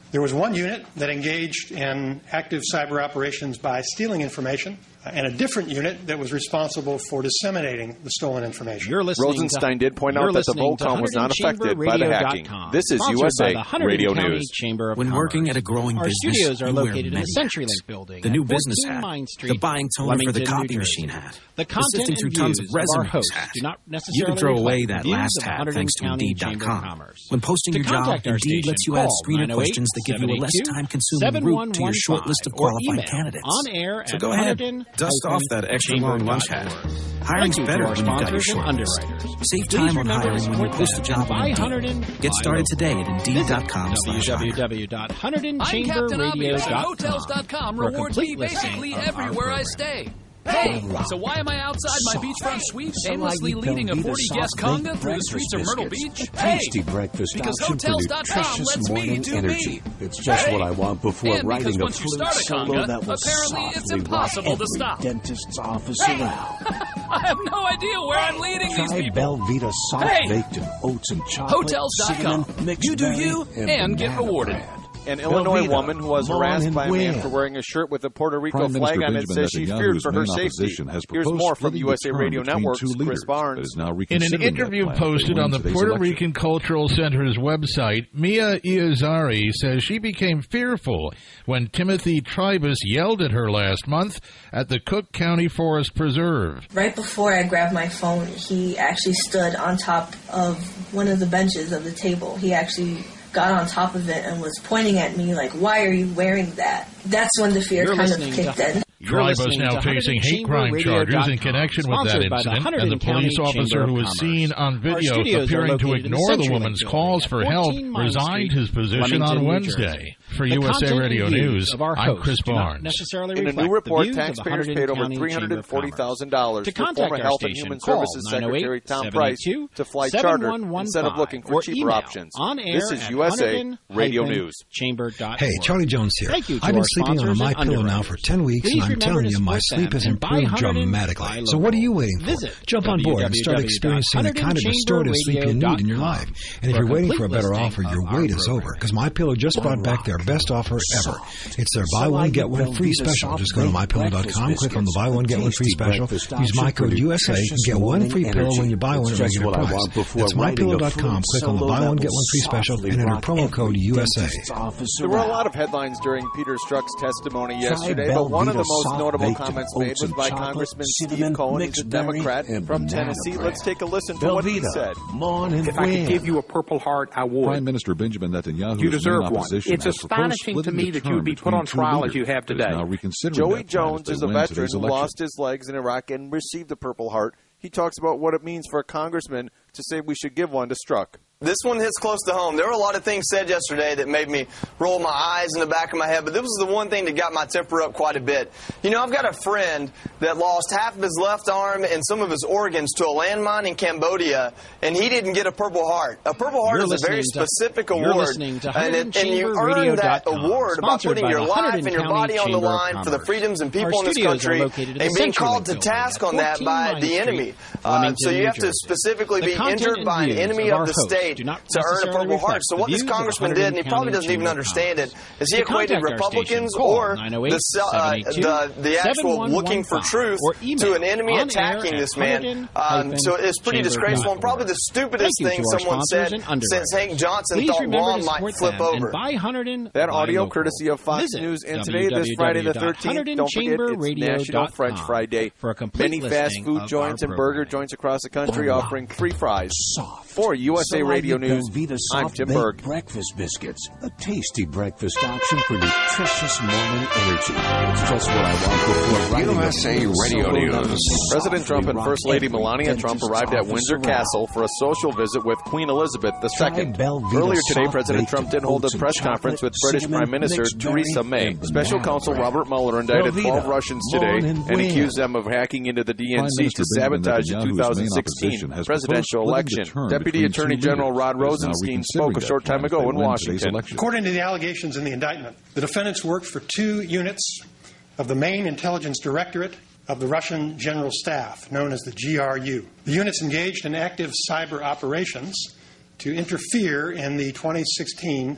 There was one unit that engaged in active cyber operations by stealing information, uh, and a different unit that was responsible for disseminating the stolen information. You're Rosenstein to, did point out that the vote count was not affected by the hacking. This is U S A Radio News. Chamber of when Commerce. Working at a growing Our business, studios are located in the CenturyLink building. The new business hat, Street, the buying toner Leamington, for the copy machine hat, the, the sifting through tons of resumes hat. Do not you can throw away that last hat thanks to Indeed dot com. When posting your job, Indeed lets you add screener questions that give you a less time-consuming route to your short list of qualified candidates. On air so go ahead, dust off that extra long lunch hat. Hiring's better when you've got your short list. Save time on hiring when you post a job on Indeed. Get started today at Indeed dot com slash w w w dot hunterdon chamber radio dot com rewards me basically everywhere I stay. Hey, so why am I outside my beachfront suite aimlessly leading a forty-guest conga through the streets of Myrtle Beach? Hey, because Hotels dot com lets me do me. It's just hey. what I want before and writing a once you start a conga, apparently it's impossible to stop. Dentist's office hey. around. I have no idea where I'm leading Try these people. Belvita soft hey. baked in oats and chocolate. Hotels dot com. You do you and, and get rewarded. An Illinois Velveeta, woman who was harassed by a man for wearing a shirt with a Puerto Rico Prime flag on it Benjamin says she feared for her safety. Here's more from U S A Radio Network's Chris Barnes. In an interview posted on the Puerto election. Rican Cultural Center's website, Mia Iazari says she became fearful when Timothy Tribus yelled at her last month at the Cook County Forest Preserve. Right before I grabbed my phone, he actually stood on top of one of the benches of the table. He actually got on top of it and was pointing at me like, why are you wearing that? That's when the fear You're kind of kicked in. Tribus now facing hate crime charges in connection with that incident, and the police officer who was seen on video appearing to ignore the woman's calls for help resigned his position on Wednesday. For U S A Radio News, I'm Chris Barnes. In a new report, taxpayers paid over three hundred forty thousand dollars for former Health and Human Services Secretary Tom Price to fly charter instead of looking for cheaper options. This is U S A Radio News. Hey, Charlie Jones here. I've been sleeping on a My Pillow now for ten weeks, and I'm telling you, my sleep has improved dramatically. So what are you waiting for? Jump on board and start experiencing the kind of restorative sleep you need in your life. And if you're waiting for a better offer, your wait is over, because My Pillow just brought back their best offer ever. It's their buy one, get one free special. Just go to my pillow dot com, click on the buy one, get one free special, use my code U S A, and get one free pillow when you buy one at regular price. That's my pillow dot com, click on the buy one, get one free special, and enter promo code U S A. There were a lot of headlines during Peter Strzok's testimony yesterday, but one of the most notable comments made was by Congressman Steve Cohen, who's a Democrat from Tennessee. Let's take a listen to what he said. If I could give you a Purple Heart, I would. Prime Minister Benjamin Netanyahu, you deserve one. It's astonishing to me that you would be put on trial as you have today. Joey Jones is a veteran who lost his legs in Iraq and received the Purple Heart. He talks about what it means for a congressman to say we should give one to Strzok. This one hits close to home. There were a lot of things said yesterday that made me roll my eyes in the back of my head, but this was the one thing that got my temper up quite a bit. You know, I've got a friend that lost half of his left arm and some of his organs to a landmine in Cambodia, and he didn't get a Purple Heart. A Purple Heart you're is a very specific to, award, and, it, and you earn that award by putting your life and your body on the line for the freedoms and people Our in this country and being called to task on that by the enemy. Uh, so you have to specifically be injured by an enemy of the state to earn a Purple Heart. So what this congressman did, and he probably doesn't even understand it, is he equated Republicans or the, uh, the, the actual looking for truth to an enemy attacking this man. Um, so it's pretty disgraceful and probably the stupidest thing someone said since Hank Johnson thought Ron might flip over. That audio courtesy of Fox News. And today, this Friday the thirteenth, don't forget, it's National French Friday. Many fast food joints and burger joints across the country offering free fries. For U S A Radio News, I'm Tim Berg. Breakfast biscuits, a tasty breakfast option for nutritious morning energy. It's just what I want before writing U S A Radio News. President Trump and First Lady Melania Trump arrived at Windsor Castle for a social visit with Queen Elizabeth the Second. Earlier today, President Trump did hold a press conference with British Prime Minister Theresa May. Special counsel Robert Mueller indicted twelve Russians today and accused them of hacking into the D N C to sabotage the two thousand sixteen presidential election. Deputy Attorney General Rod Rosenstein spoke a short time ago in Washington. According to the allegations in the indictment, the defendants worked for two units of the main intelligence directorate of the Russian General Staff, known as the G R U. The units engaged in active cyber operations to interfere in the twenty sixteen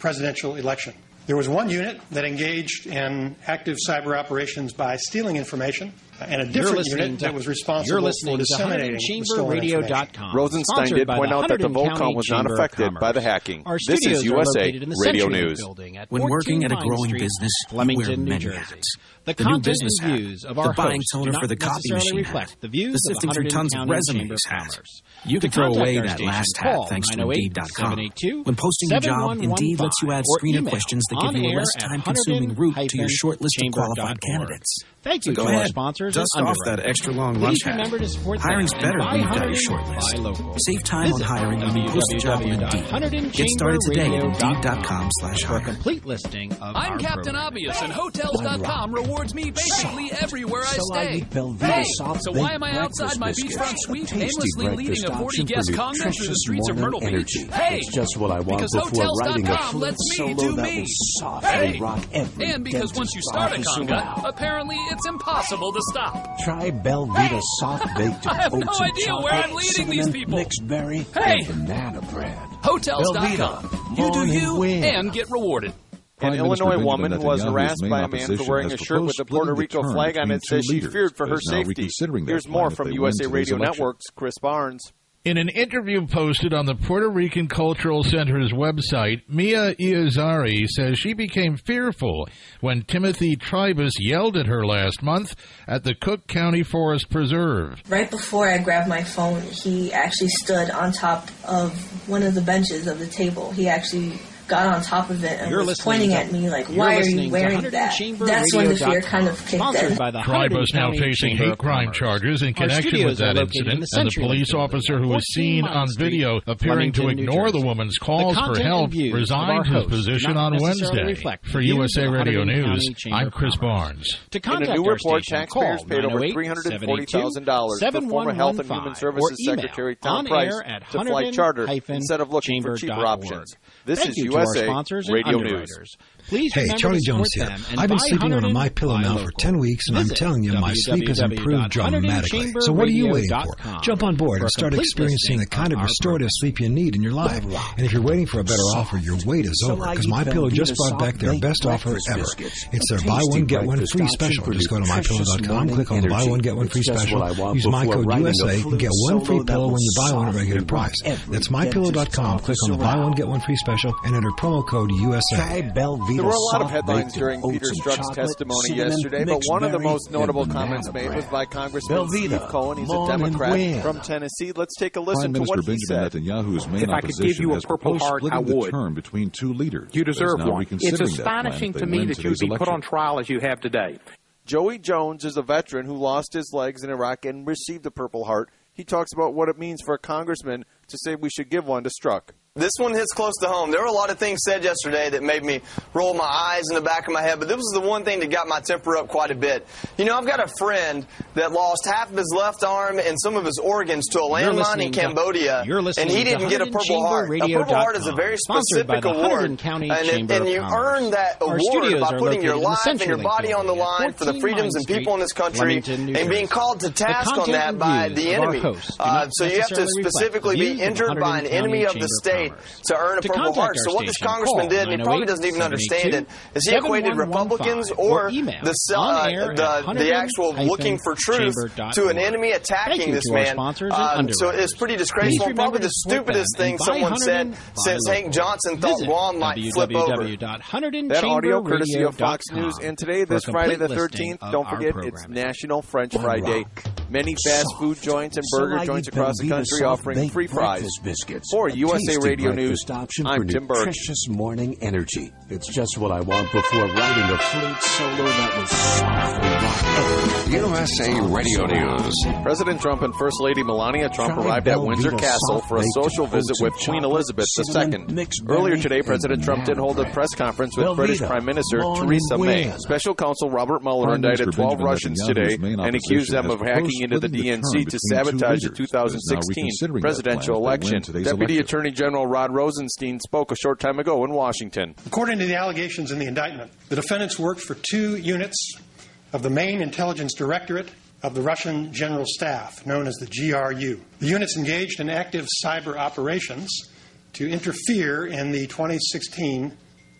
presidential election. There was one unit that engaged in active cyber operations by stealing information, and a different unit to, that was responsible for disseminating the stolen information. Rosenstein did point out that the vote count was not affected by the hacking. This is U S A Radio News. When working at a growing business, you wear many hats. The, the new business hat, of our the buying toner for the copy machine hat, the, the sifting through tons of resumes hat. You can throw away that last hat thanks to Indeed dot com. When posting your job, Indeed lets you add screener questions that give you a less time-consuming route to your short list of qualified candidates. Thank you so to ahead. our sponsors. Dust off that extra long lunch hat. Hiring's better when you've got your short list. Save time on hiring when you post a job on Indeed. Get started today at Indeed dot com slash hire. For a complete listing of I'm our Captain program. Obvious, and Hotels dot com rewards me basically Soft. everywhere I So I stay. eat Belvita Hey, soft so why baked am I outside breakfast my biscuits. beachfront suite, A tasty aimlessly leading breakfast a option forty-guest for conga through the nutritious streets of Myrtle morning Beach? energy. Hey, It's just what I want because before Hotels riding dot a com fluid lets me solo do that me. will soft Hey, and rock every and because once you dentist's start a office conga, around. apparently it's impossible to stop. Try Belvita soft baked I have no oats and idea where chocolate, I'm leading these cinnamon, people. mixed berry, Hey. and banana bread. Hotels dot com. Belvita, You do morning you win. and get rewarded. An Illinois woman who was harassed by a man for wearing a shirt with the Puerto Rico flag on it says she feared for her safety. Here's more from U S A Radio Network's Chris Barnes. In an interview posted on the Puerto Rican Cultural Center's website, Mia Iazari says she became fearful when Timothy Tribus yelled at her last month at the Cook County Forest Preserve. Right before I grabbed my phone, he actually stood on top of one of the benches of the table. He actually got on top of it and you're was pointing to, at me like, why are you wearing that? That's when the fear kind of kicked in. Tribus now facing hate crime charges in connection with that incident, and the police officer who was seen on video appearing to ignore the woman's calls for help resigned his position on Wednesday. For U S A Radio News, I'm Chris Barnes. In a new report, taxpayers paid over three hundred forty thousand dollars for former Health and Human Services Secretary Tom Price to fly charter instead of looking for cheaper options. This is U S A Radio News. Please hey, Charlie Jones here. I've been sleeping on a My Pillow now for ten weeks, and I'm telling you, my sleep has improved dramatically. So what are you waiting for? Jump on board and start experiencing the kind of restorative sleep you need in your life. And if you're waiting for a better offer, your wait is over, because My Pillow just brought back their best offer ever. It's their buy one, get one free special. Just go to my pillow dot com, click on the buy one, get one free special, use my code U S A, and get one free pillow when you buy one at regular price. That's my pillow dot com, click on the buy one, get one free special, and enter promo code U S A. There were a lot of headlines during Peter Strzok's testimony yesterday, but one of the most notable comments made was by Congressman Steve Cohen. He's a Democrat from Tennessee. Let's take a listen to what he said. If I could give you a Purple Heart, I would. Between two leaders. You deserve one. It's astonishing to me that you would be put on trial as you have today. Joey Jones is a veteran who lost his legs in Iraq and received a Purple Heart. He talks about what it means for a congressman to say we should give one to Strzok. This one hits close to home. There were a lot of things said yesterday that made me roll my eyes in the back of my head, but this was the one thing that got my temper up quite a bit. You know, I've got a friend that lost half of his left arm and some of his organs to a landmine in Cambodia, and he didn't get a Purple Heart. A Purple Heart is a very specific award, and, it, and you earn that award by putting your life and your body on the line for the freedoms and people in this country and being called to task on that by the enemy. Uh, so you have to specifically be injured by an enemy of the state to earn a Purple Heart. So what this congressman did, and he probably doesn't even understand it, is he equated Republicans or the uh, the, the actual looking for truth to an enemy attacking this man. Uh, so it's pretty disgraceful. Probably the stupidest thing someone said since Hank Johnson thought Guam might flip over. That audio courtesy of Fox News. And today, this Friday the thirteenth, don't forget, it's National French Fry Day. Many fast food joints and burger joints across the country offering free fries. For U S A Radio News, I'm Tim Burke. Nutritious morning energy. It's just what I want before riding a flute solo that was softly rock. U S A Radio News. President Trump and First Lady Melania Trump arrived at Windsor Castle for a social visit with Queen Elizabeth the Second. Earlier today, President Trump did hold a press conference with British Prime Minister Theresa May. Special counsel Robert Mueller indicted twelve Russians today and accused them of hacking into the D N C to sabotage the two thousand sixteen presidential election. Deputy Attorney General Rod Rosenstein spoke a short time ago in Washington. According to the allegations in the indictment, the defendants worked for two units of the main intelligence directorate of the Russian General Staff, known as the G R U. The units engaged in active cyber operations to interfere in the twenty sixteen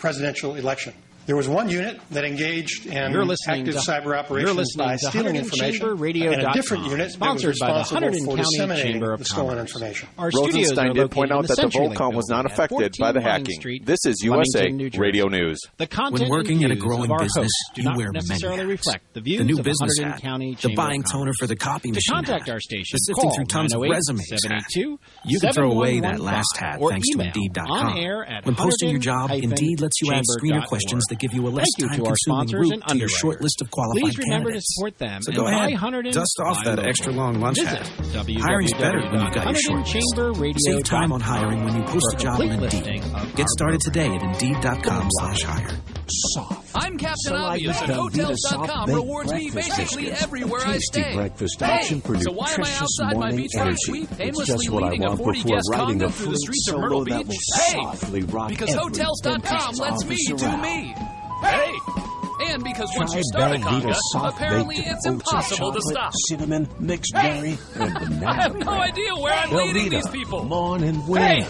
presidential election. There was one unit that engaged in active to, cyber operations by stealing information, and a different unit that was responsible for disseminating the stolen information. Rosenstein did point out that the vote count was not affected by the hacking. Street, this is U S A Radio News. The content when working in a growing business, do you not wear many necessarily hats. reflect the views The new of business Hunterdon hat, County the Chamber buying of toner for the copy to machine contact hat, our station, the sifting call through tons of resumes hat. You can throw away that last hat thanks to Indeed dot com. When posting your job, Indeed lets you add screener questions that give you a less time-consuming route to your short list of qualified Please remember candidates. to support them. So go ahead, dust off that extra long lunch hat. Hiring's better when you've got your short list. Save time on hiring when you post a job on Indeed. Get started today at Indeed dot com slash hire. I'm Captain So Obvious, and Hotels dot com rewards me basically everywhere I stay. Breakfast Hey, option for so why am I nutritious outside my morning beachfront energy. suite, It's aimlessly just what I leading a want forty before guest riding condo a through the fruit streets of solo Myrtle that Beach? will Hey, softly rock because every Hotels dot com dentist's lets me office do around. me. Hey! And because once Try you start a Belvita conga, soft apparently baked it's oats and impossible to chocolate, stop. cinnamon, mixed Hey! berry, and banana. I have no bread. idea where I'm leading Belvita, these people. Come on and win. Hey!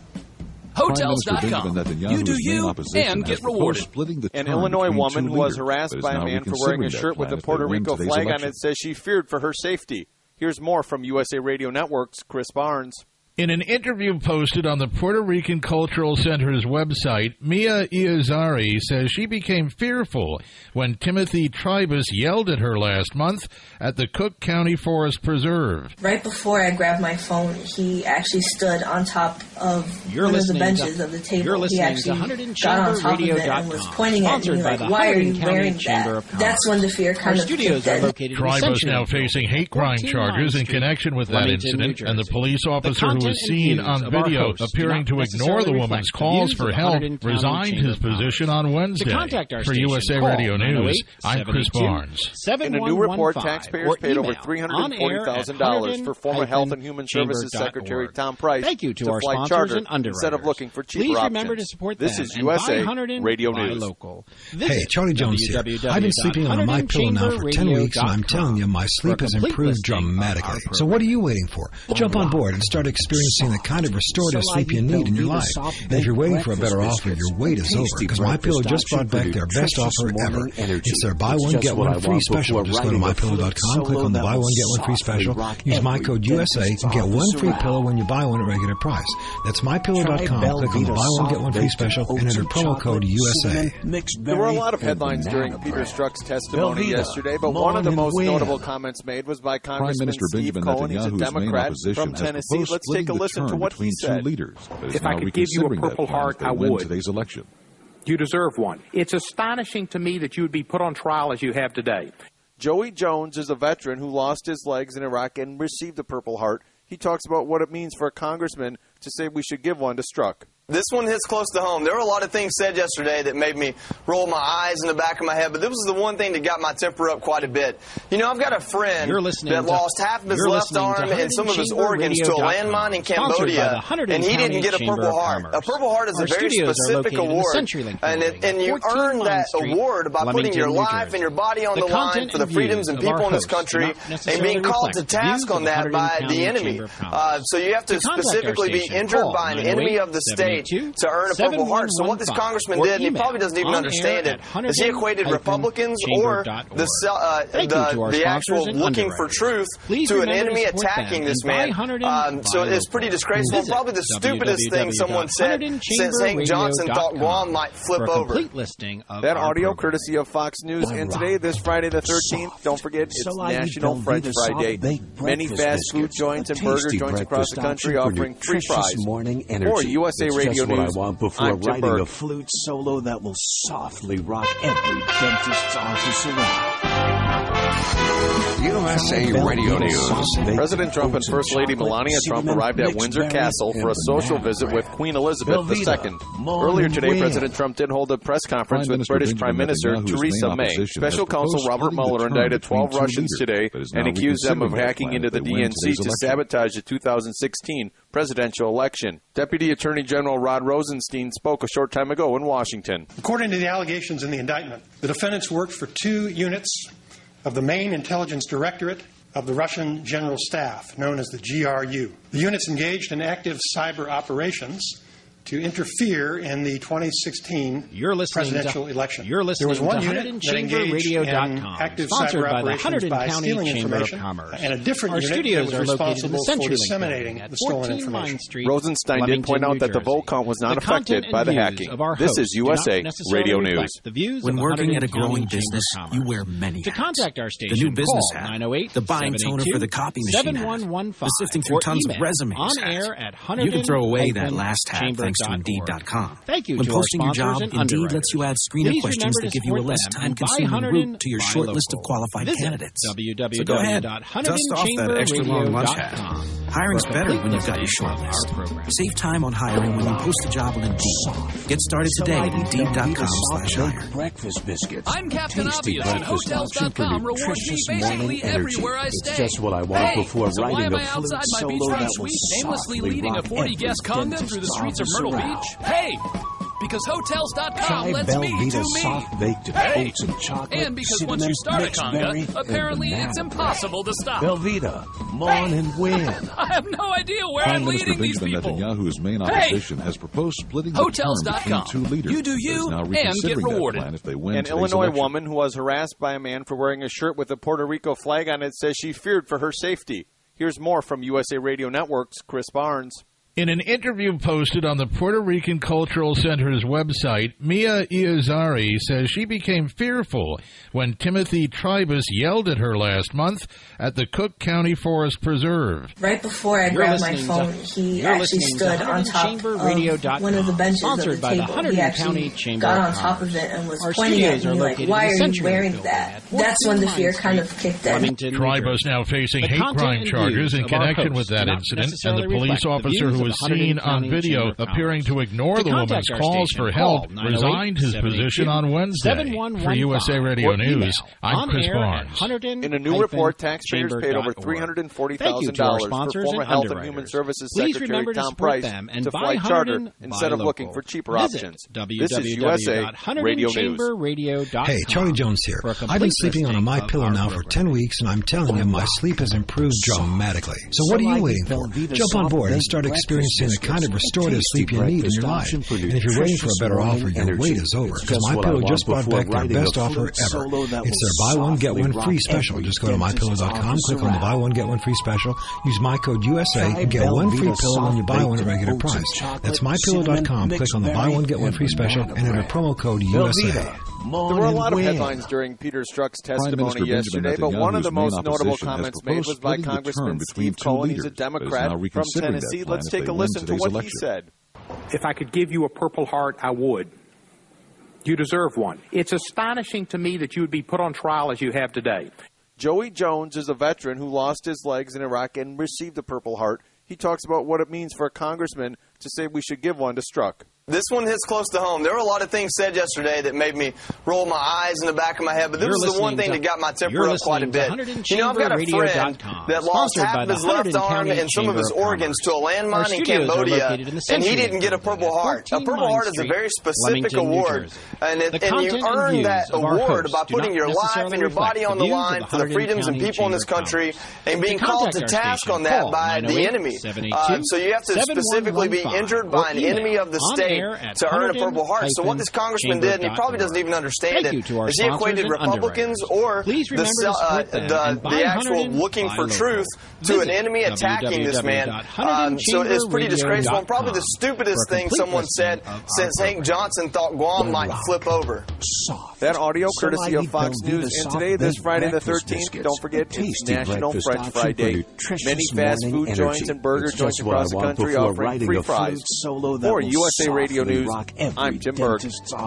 Hotels dot com. You do you and get rewarded. An Illinois woman who was harassed by a man for wearing a shirt with a Puerto Rico flag on it says she feared for her safety. Here's more from U S A Radio Network's Chris Barnes. In an interview posted on the Puerto Rican Cultural Center's website, Mia Iazari says she became fearful when Timothy Tribus yelled at her last month at the Cook County Forest Preserve. Right before I grabbed my phone, he actually stood on top of You're one of the benches to, of the table. You're listening he actually to Hunterdon got on top of Radio it and was dot com, pointing at me like, why are you wearing that? That's when the fear kind Our of studios kicked are in. located Tribus in now facing hate crime charges in connection with that incident, and the police officer who was seen on video appearing to ignore the woman's calls for help resigned his position on Wednesday. For U S A Radio News, I'm Chris Barnes. In a new report, taxpayers paid over three hundred forty thousand dollars for former Health and Human Services Secretary Tom Price Thank you to, to our fly sponsors charter and underwriters. instead of looking for cheaper Please options. remember to support this them is U S A Radio News. Local. Hey, Charlie Jones here. I've been sleeping on my pillow now for ten weeks, and I'm telling you, my sleep has improved dramatically. So what are you waiting for? Jump on board and start experiencing the kind of restorative sleep you need in your life. And if you're waiting for a better offer, your wait is over, because MyPillow just brought back their best offer ever. It's their buy one, get one free special. Just go to my pillow dot com, click on the buy one, get one free special, use my code U S A, and get one free pillow when you buy one at regular price. That's my pillow dot com, click on the buy one, get one free special, and enter promo code U S A. There were a lot of headlines during Peter Strzok's testimony yesterday, but one of the most notable comments made was by Congressman Steve Cohen. He's a Democrat from Tennessee. Let's take a listen to what he said. If I could give you a Purple Heart, I would. Today's election. You deserve one. It's astonishing to me that you would be put on trial as you have today. Joey Jones is a veteran who lost his legs in Iraq and received a Purple Heart. He talks about what it means for a congressman to say we should give one to Strzok. This one hits close to home. There were a lot of things said yesterday that made me roll my eyes in the back of my head, but this was the one thing that got my temper up quite a bit. You know, I've got a friend that lost half of his left arm and some of his organs to a landmine in Cambodia, and he didn't get a Purple Heart. A Purple Heart is a very specific award, and, it, and you earn that award by putting your life and your body on the line for the freedoms and people in this country and being called to task on that by the enemy. Uh, so you have to specifically be injured by an enemy of the state to earn a Purple Heart. So what this congressman did, and he probably doesn't even understand it, is he equated Republicans or the uh, the, the actual looking for truth to an enemy attacking this man. Um, so it's pretty disgraceful. Probably the stupidest thing someone said since Hank Johnson thought Guam might flip over. That audio courtesy of Fox News. And today, this Friday the thirteenth, don't forget, it's National French Fry Day. Many fast food joints and burger joints across the country offering free fries. For U S A Radio News, what I want before I'm writing a flute solo that will softly rock every dentist's office around. U S A Radio News. President Trump and First Lady Melania Trump arrived at Windsor Castle for a social visit with Queen Elizabeth the Second. Earlier today, President Trump did hold a press conference with British Prime Minister Theresa May. Special counsel Robert Mueller indicted twelve Russians today and accused them of hacking into the D N C to sabotage the two thousand sixteen presidential election. Deputy Attorney General Rod Rosenstein spoke a short time ago in Washington. According to the allegations in the indictment, the defendants worked for two units of the main intelligence directorate of the Russian General Staff, known as the G R U. The units engaged in active cyber operations to interfere in the twenty sixteen you're presidential to, election. You're listening there was one to unit that engaged in active cyber operations by stealing information, and a different Our unit that was responsible for disseminating the stolen information. Street, Rosenstein did point out that the vote count was not the affected by the hacking. This is U S A Radio News. When working at a growing business, you wear many hats. To contact our station, the new business hat, nine oh eight, the buying toner for the copy machine hat, the sifting through tons of resumes on hat. air at You can throw away that last hat thanks to Indeed dot com. Thank you when to posting our your job, Indeed lets you add screener Please questions that give you a less time-consuming route to your short list of qualified Visit candidates. w w w So go ahead, dot dust off that extra long lunch hat. Hiring's better when you've got your short list. Save time on hiring when you post a job on Indeed. Get started today at Indeed dot com slash hire. Breakfast biscuits. I'm Captain Obvious, and Hotels dot com rewards me basically everywhere I stay. It's just what I want hey, before so writing why am a I outside my solo beachfront that suite, was aimlessly softly leading a rock forty-guest conga through the streets of Myrtle Beach? Hey! Because Hotels dot com lets me do me. Soft baked Hey! oats and chocolate. And because cinnamon, once you start a mixberry, conga, apparently it's impossible to stop. Belvita, mourn hey! and win. I have no idea where Prime I'm Minister leading these Benjamin people. Netanyahu's main hey! opposition has proposed splitting the Hotels term dot between com. two leaders. You do you now and get rewarded. If they win An Illinois election. woman who was harassed by a man for wearing a shirt with a Puerto Rico flag on it says she feared for her safety. Here's more from U S A Radio Network's Chris Barnes. In an interview posted on the Puerto Rican Cultural Center's website, Mia Iazari says she became fearful when Timothy Tribus yelled at her last month at the Cook County Forest Preserve. Right before I you're grabbed my phone, he actually stood on top of one of the benches of the table. He actually got on top of it and was Our pointing at me like, why are you wearing building that? That's when the fear kind of kicked in. Tribus now facing The hate crime charges in connection with that incident, and the police officer who was seen on video appearing to ignore the woman's calls for help resigned his position on Wednesday. For U S A Radio News, I'm Chris Barnes. In a new report, taxpayers paid over three hundred forty thousand dollars for former Health and Human Services Secretary Tom Price to fly charter instead of looking for cheaper options. This is U S A Radio News. Hey, Charlie Jones here. I've been sleeping on a My Pillow now for ten weeks, and I'm telling you, my sleep has improved dramatically. So what are you waiting for? Jump on board and start experiencing the kind of restorative sleep you need in your life. And if you're waiting for a better offer, your wait is over. Because My Pillow just brought back their best offer ever. It's their buy one, get one free special. Just go to my pillow dot com, click on the buy one, get one free special, use my code U S A, and get one free pillow when you buy one at regular price. That's my pillow dot com, click on the buy one, get one free special, and enter promo code U S A. There were a lot of headlines during Peter Strzok's testimony yesterday, but one of the most notable comments made was by Congressman Steve Cohen. He's a Democrat from Tennessee. Let's take a listen to what he said. If I could give you a Purple Heart, I would. You deserve one. It's astonishing to me that you would be put on trial as you have today. Joey Jones is a veteran who lost his legs in Iraq and received a Purple Heart. He talks about what it means for a congressman to say we should give one to Strzok. This one hits close to home. There were a lot of things said yesterday that made me roll my eyes in the back of my head, but this is the one thing that got my temper up quite a bit. You know, I've got a friend that lost half of his left arm and some of his organs to a landmine in Cambodia, and he didn't get a Purple Heart. A Purple Heart is a very specific award, and, it, and you earn that award by putting your life and your body on the line for the freedoms and people in this country and being called to task on that by the enemy. Uh, so you have to specifically be injured by an enemy of the state to earn a Purple Heart. So what this congressman did, and he probably doesn't even understand it, is he equated Republicans or the, uh, the, the actual looking for truth to an enemy attacking this man. Um, so it's pretty disgraceful and probably the stupidest thing someone said since Hank Johnson thought Guam might flip over. That audio courtesy of Fox News. And today, this Friday the thirteenth, don't forget, it's National French Fry Day. Many fast food joints and burger joints across the country offering free fries. For U S A Radio News, I'm Tim Berg.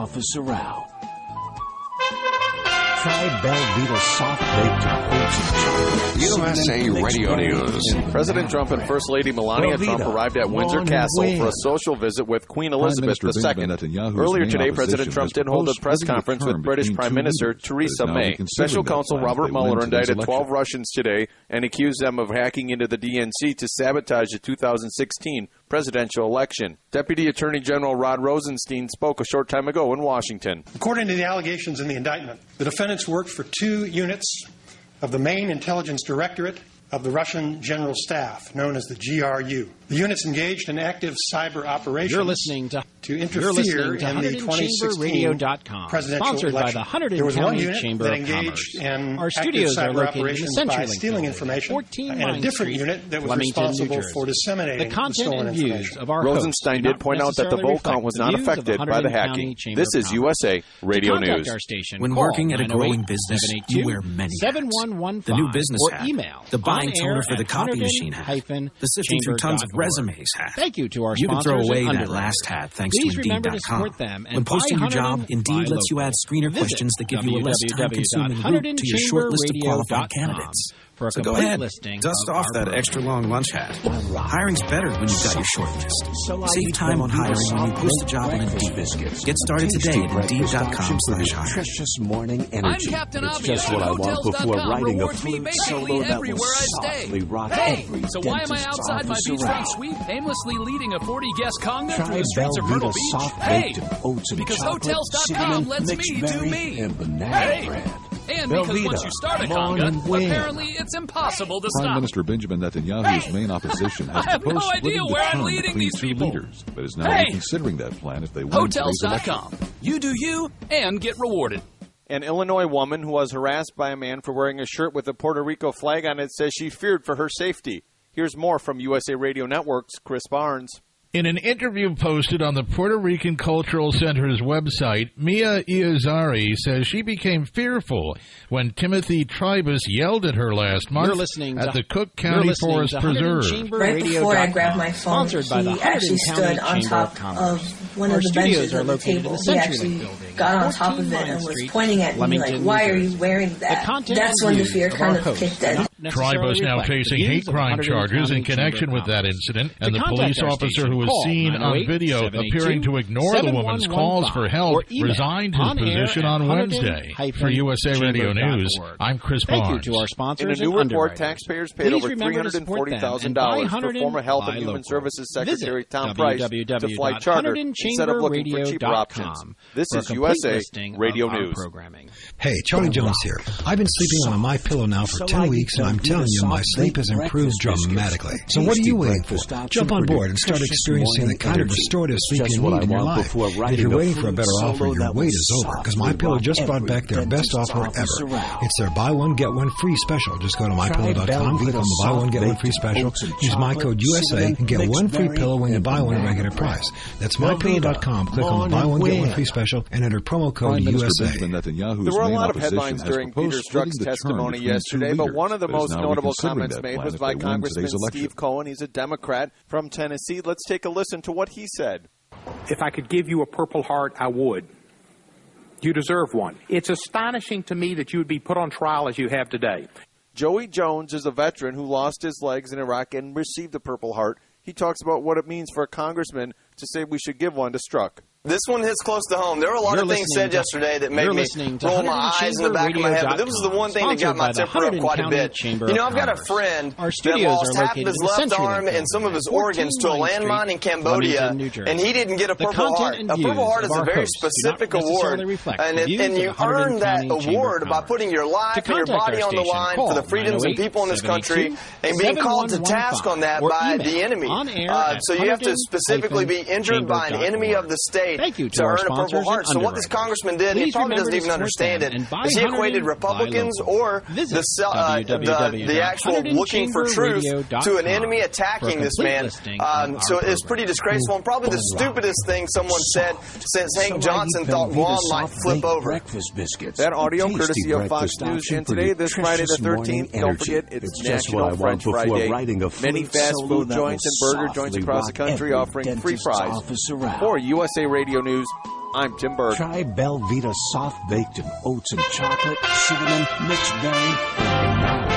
Try Belvita soft baked oats and chocolate. U S A Radio News. President Trump and First Lady Melania Belvita, Trump arrived at Windsor Castle win. for a social visit with Queen Elizabeth the Second. Earlier today, President Trump did hold a press conference with British Prime Minister Theresa May. Special Counsel Robert Mueller indicted twelve Russians today and accused them of hacking into the D N C to sabotage the two thousand sixteen presidential election. Deputy Attorney General Rod Rosenstein spoke a short time ago in Washington. According to the allegations in the indictment, the defendants worked for two units of the Maine Intelligence Directorate of the Russian General Staff, known as the G R U. The unit's engaged in active cyber operations you're listening to, to interfere you're listening to in the twenty sixteen presidential sponsored election. by the Hunterdon there was County one unit Chamber that of engaged Commerce. in Our active studios are cyber located in the operations by CenturyLink stealing building, information, fourteen and a Vine different Street, unit that was Flemington, responsible for disseminating the content stolen and views information. of our Rosenstein did point out that the vote count was not affected by the hacking. This is U S A Radio News. Our station, when working at a growing business, you wear many hats. The new business or hat, email the buying toner for the copy machine hat, the sifting through tons of resumes hat. Thank you to our You can throw sponsors away and that last hat thanks Please to remember Indeed to dot com. support them and When posting buy your job, Hunterdon, Indeed buy lets you add screener Visit questions that give you a less w w w dot time-consuming route to your short list of qualified candidates. For a so go complete ahead, listing dust of off our that program. extra long lunch hat. Hiring's better when you've got your short list. Save time on hiring when you post a job on Indeed. Get started today at Indeed dot com slash hire. Precious morning I'm energy. Captain It's Obvious just what I want before writing a flute solo that will everywhere I stay. softly rock Hey, every so why am I dentist's outside my office beachfront around. suite, aimlessly leading a forty-guest conga Try through the streets of Myrtle Belvita Beach? soft Hey, baked and oats and because chocolate, Hotels dot com cinnamon, lets mixed me do berry, me. and banana Hey. bread. And because Belvita, once you start a come on conga, and win. apparently it's impossible to Prime stop. Minister Benjamin Netanyahu's Hey! main opposition has I have no proposed idea splitting the where I'm term leading between these two people. leaders, but is now Hey! reconsidering that plan if they win Hotels today's dot election. com. You do you and get rewarded. An Illinois woman who was harassed by a man for wearing a shirt with a Puerto Rico flag on it says she feared for her safety. Here's more from U S A Radio Network's Chris Barnes. In an interview posted on the Puerto Rican Cultural Center's website, Mia Iazari says she became fearful when Timothy Tribus yelled at her last month at the Cook County Forest Preserve. Right before I grabbed my phone, he actually stood on top of one of the benches of the table. He actually got on top of it and was pointing at me like, why are you wearing that? That's when the fear kind of kicked in. Tribus now facing hate crime charges in connection with that incident, and the police officer who was seen on video appearing to ignore the woman's calls for help resigned his position on Wednesday. For U S A Radio News, I'm Chris Barnes. To our sponsors In a new report, taxpayers paid over three hundred forty thousand dollars for former Health and Human Services Secretary Tom Price to fly charter instead of looking for cheaper options. This is U S A Radio News. Hey, Charlie Jones here. I've been sleeping on a MyPillow now for ten weeks, and I'm telling you, my sleep has improved dramatically. So what are you waiting for? Jump on board and start experiencing the kind of restorative sleep you need in your life. And if you're waiting for a better offer, your wait is over, because MyPillow just brought back their best offer ever. It's their buy one, get one free special. Just go to my pillow dot com, click on the buy one, get one free special, use my code U S A, and get one free pillow when you buy one at regular price. That's my pillow dot com, click on the buy one, get one free special, and enter promo code U S A. Netanyahu's There were a main lot of opposition headlines has during proposed Peter splitting Strzok's the term testimony between yesterday, two but leaders, one of the but is most now notable reconsidering comments that made plan was if by they win Congressman today's election. Steve Cohen. He's a Democrat from Tennessee. Let's take a listen to what he said. If I could give you a Purple Heart, I would. You deserve one. It's astonishing to me that you would be put on trial as you have today. Joey Jones is a veteran who lost his legs in Iraq and received the Purple Heart. He talks about what it means for a congressman to say we should give one to Strzok. This one hits close to home. There were a lot You're of things said to, yesterday that made me roll my eyes in the back of my head, but this was the one thing that got my temper up quite a bit. You know, I've got a friend that lost half of his left arm and some of his organs to a landmine in Cambodia, and he didn't get a Purple Heart. A Purple Heart is a very specific award, and, it, and you earn that award by putting your life and your body on the line for the freedoms and people in this country and being called to task on that by the enemy. Uh, so you have to specifically be injured by an enemy of the state to earn a Purple Heart. So what this congressman did, he probably doesn't even understand it, is he equated Republicans or the, uh, the, the actual looking for truth to an enemy attacking this man. Um, so it's pretty disgraceful and probably the stupidest thing someone said since Hank Johnson thought Guam might flip over. That audio courtesy of Fox News. And today, this Friday the thirteenth, don't forget, it's National French Fry Day. Many fast food joints and burger joints across the country offering free fries. For U S A Radio News, I'm Tim Berg. Try Belvita soft baked and oats and chocolate, cinnamon, mixed berry.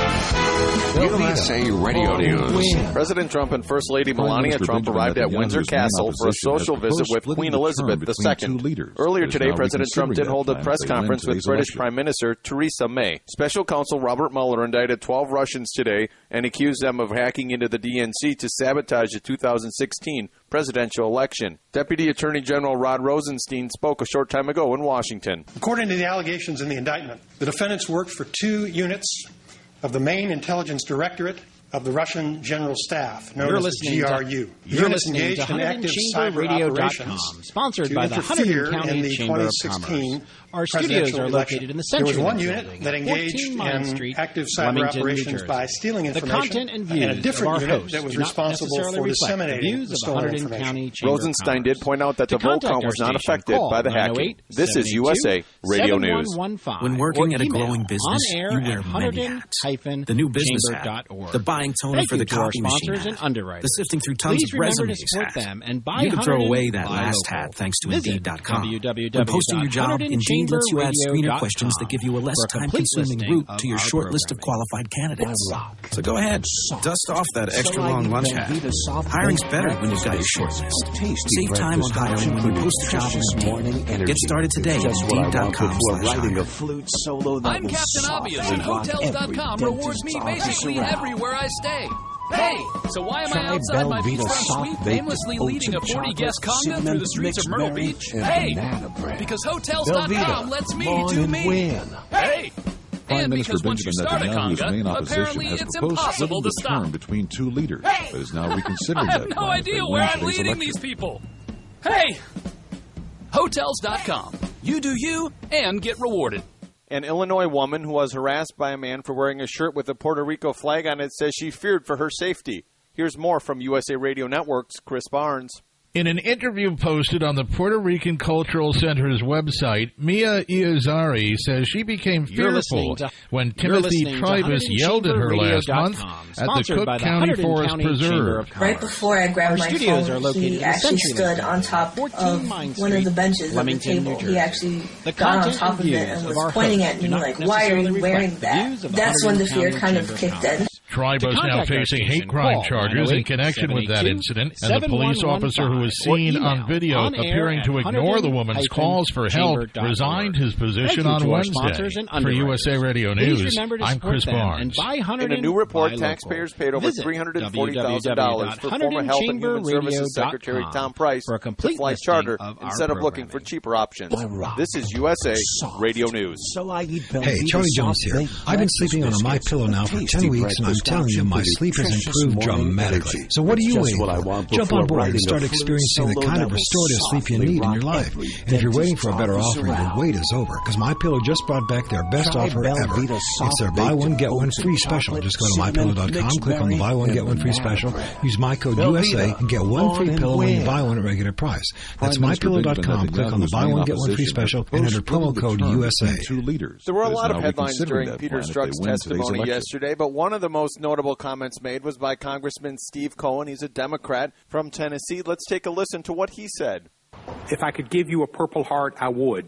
U S A Radio News. President Trump and First Lady Melania Trump arrived at Windsor Castle for a social visit with Queen Elizabeth the Second. Earlier today, President Trump did hold a press conference with British Prime Minister Theresa May. Special counsel Robert Mueller indicted twelve Russians today and accused them of hacking into the D N C to sabotage the two thousand sixteen presidential election. Deputy Attorney General Rod Rosenstein spoke a short time ago in Washington. According to the allegations in the indictment, the defendants worked for two units of the main intelligence directorate of the Russian General Staff, known You're as the G R U. To, you're listening to Hunterdon Chamber Radio dot com, sponsored by the Hunterdon County Chamber of Commerce. Our studios are located in the Century There was one unit building that engaged in Street, active cyber Leamington, operations by stealing information, the content and views and a different of our unit hosts that was do not responsible for disseminating the stolen information. Rosenstein did point out that the vote count was not affected by the hacking. This is U S A Radio News. When working at a growing business, you wear many hats. The new business hat, the buying toner for the copy machine hat, the sifting through tons of resumes hat. You can throw away that last hat thanks to Indeed dot com. When posting your job, Indeed lets you add screener questions that give you a less time-consuming route to your short list of qualified candidates. So go ahead, dust off that extra long lunch hat. Hiring's better when you've got your short list. Save time on hiring when you post a job on Indeed. Get started today at Indeed dot com slash hire. I'm Captain Obvious, and Hotels dot com rewards me basically everywhere I stay. Hey, so why am I outside my beachfront suite aimlessly leading a forty-guest conga through the streets of Myrtle Beach? Hey, because Hotels dot com lets me do me. Hey! Prime And Minister because once you Benjamin start a Netanyahu's main conga, opposition apparently has it's proposed impossible splitting to the stop. term between two leaders, Hey! but is now reconsidering I have that no plan if they idea win where I'm today's leading election. these people. Hey! Hotels dot com. You do you and get rewarded. An Illinois woman who was harassed by a man for wearing a shirt with a Puerto Rico flag on it says she feared for her safety. Here's more from U S A Radio Network's Chris Barnes. In an interview posted on the Puerto Rican Cultural Center's website, Mia Iazari says she became fearful to, when Timothy Tribus yelled at her last month at the Cook the County Forest County Preserve. Right before I grabbed Our my phone, he actually stood on top of one of the benches of the table. He actually the got on top of it and was pointing at me like, why are you wearing that? That's when the fear kind of kicked in. Tribus now facing hate crime charges in connection with that incident, and the police officer who was seen on video appearing to ignore the woman's calls for help resigned his position on Wednesday. For U S A Radio News, I'm Chris Barnes. In a new report, taxpayers paid over three hundred forty thousand dollars for former Health and Human Services Secretary Tom Price to fly charter instead of looking for cheaper options. This is U S A Radio News. Hey, Charlie Jones here. I've been sleeping on a MyPillow now for ten weeks, and I'm telling you, my sleep has improved dramatically. So what are you waiting for? Jump on board and start experiencing the kind of restorative sleep you need in your life. And if you're waiting for a better offer, your wait is over, because MyPillow just brought back their best offer ever. It's their buy one, get one free special. Just go to my pillow dot com, click on the buy one, get one free special, use my code U S A, and get one free pillow when you buy one at regular price. That's my pillow dot com, click on the buy one, get one free special, and enter promo code U S A. There were a lot of headlines during Peter Strzok's testimony yesterday, but one of the most notable comments made was by Congressman Steve Cohen. He's a Democrat from Tennessee. Let's take a listen to what he said. If I could give you a Purple Heart, I would.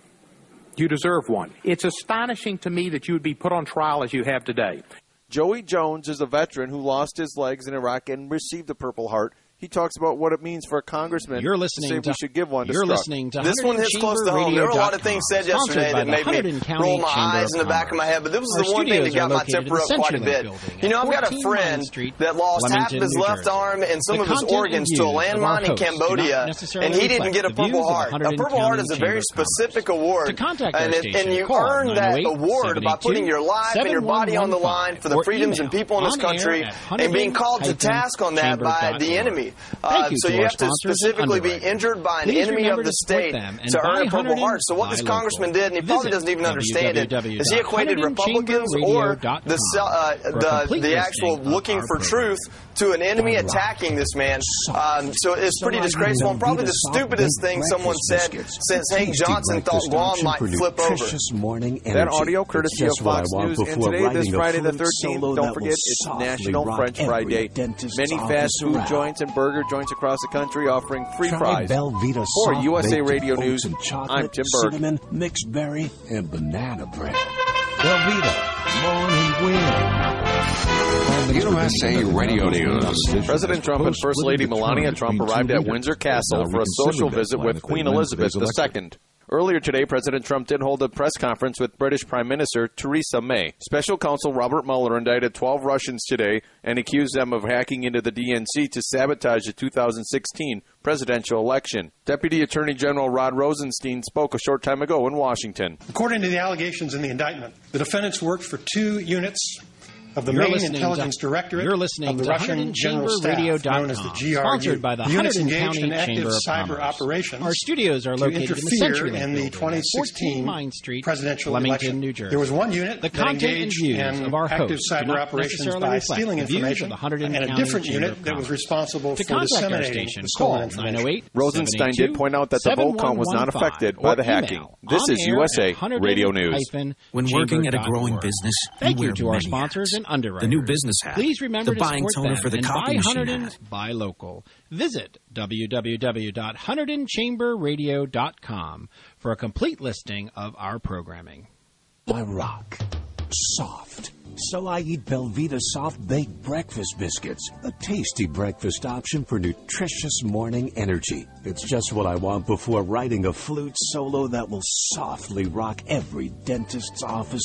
You deserve one. It's astonishing to me that you would be put on trial as you have today. Joey Jones is a veteran who lost his legs in Iraq and received the Purple Heart. He talks about what it means for a congressman you're listening to say to, we should give one to You're Strzok. listening to This one hits close to home. There were a lot of things said yesterday that made me roll my eyes in the back of my head, but this was the one thing that got my temper up quite a bit. You know, I've got a friend that lost half of his left arm and some of his organs to a landmine in Cambodia, and he didn't get a Purple Heart. A Purple Heart is a very specific award, and, it, and you earn that award by putting your life and your body on the line for the freedoms and people in this country and being called to task on that by the enemy. Uh, so you have to specifically be injured by an enemy of the state to earn a Purple Heart. So what this congressman did, and he probably doesn't even understand it, is he equated Republicans or the uh, the the actual looking for truth to an enemy attacking this man. Um, so it's pretty disgraceful, and probably the stupidest thing someone said since Hank Johnson thought Guam might flip over. That audio courtesy of Fox News. And today, this Friday the thirteenth, don't forget, it's National French Fry Day. Many fast food joints and burger joints across the country offering free fries. For U S A Radio News, I'm Tim Berg. Cinnamon, mixed berry, and banana bread. Velveeta, morning wind. U S A Radio News. President Trump and First Lady Melania Trump arrived at Windsor Castle for a social visit with Queen Elizabeth the Second. Earlier today, President Trump did hold a press conference with British Prime Minister Theresa May. Special counsel Robert Mueller indicted twelve Russians today and accused them of hacking into the D N C to sabotage the two thousand sixteen presidential election. Deputy Attorney General Rod Rosenstein spoke a short time ago in Washington. According to the allegations in the indictment, the defendants worked for two units of the You're main intelligence to, directorate you're listening of the to Russian General Staff, known as the G R U. Sponsored by the Units Hunterdon engaged County in active Chamber of cyber Commerce. operations. Our studios are located in the CenturyLink in the twenty sixteen Mine Street, presidential Flemington, election. New Jersey. There was one unit the that content engaged and views in of our active hosts do cyber not operations necessarily by reflect stealing the views information, of the Hunterdon and a County different Chamber unit of that was Commerce. responsible to for disseminating the stolen nine oh eight, Rosenstein did point out that the vote count was not affected by the hacking. This is U S A Radio News. When working at a growing business, Thank you wear to our many sponsors hats. and underwriters. The new business hat. Please remember the to buying support toner them for the and copy buy machine Hunterdon, hat. buy local. Visit w w w dot hunterdon chamber radio dot com for a complete listing of our programming. I rock. Soft. So I eat Belvita Soft Baked Breakfast Biscuits, a tasty breakfast option for nutritious morning energy. It's just what I want before writing a flute solo that will softly rock every dentist's office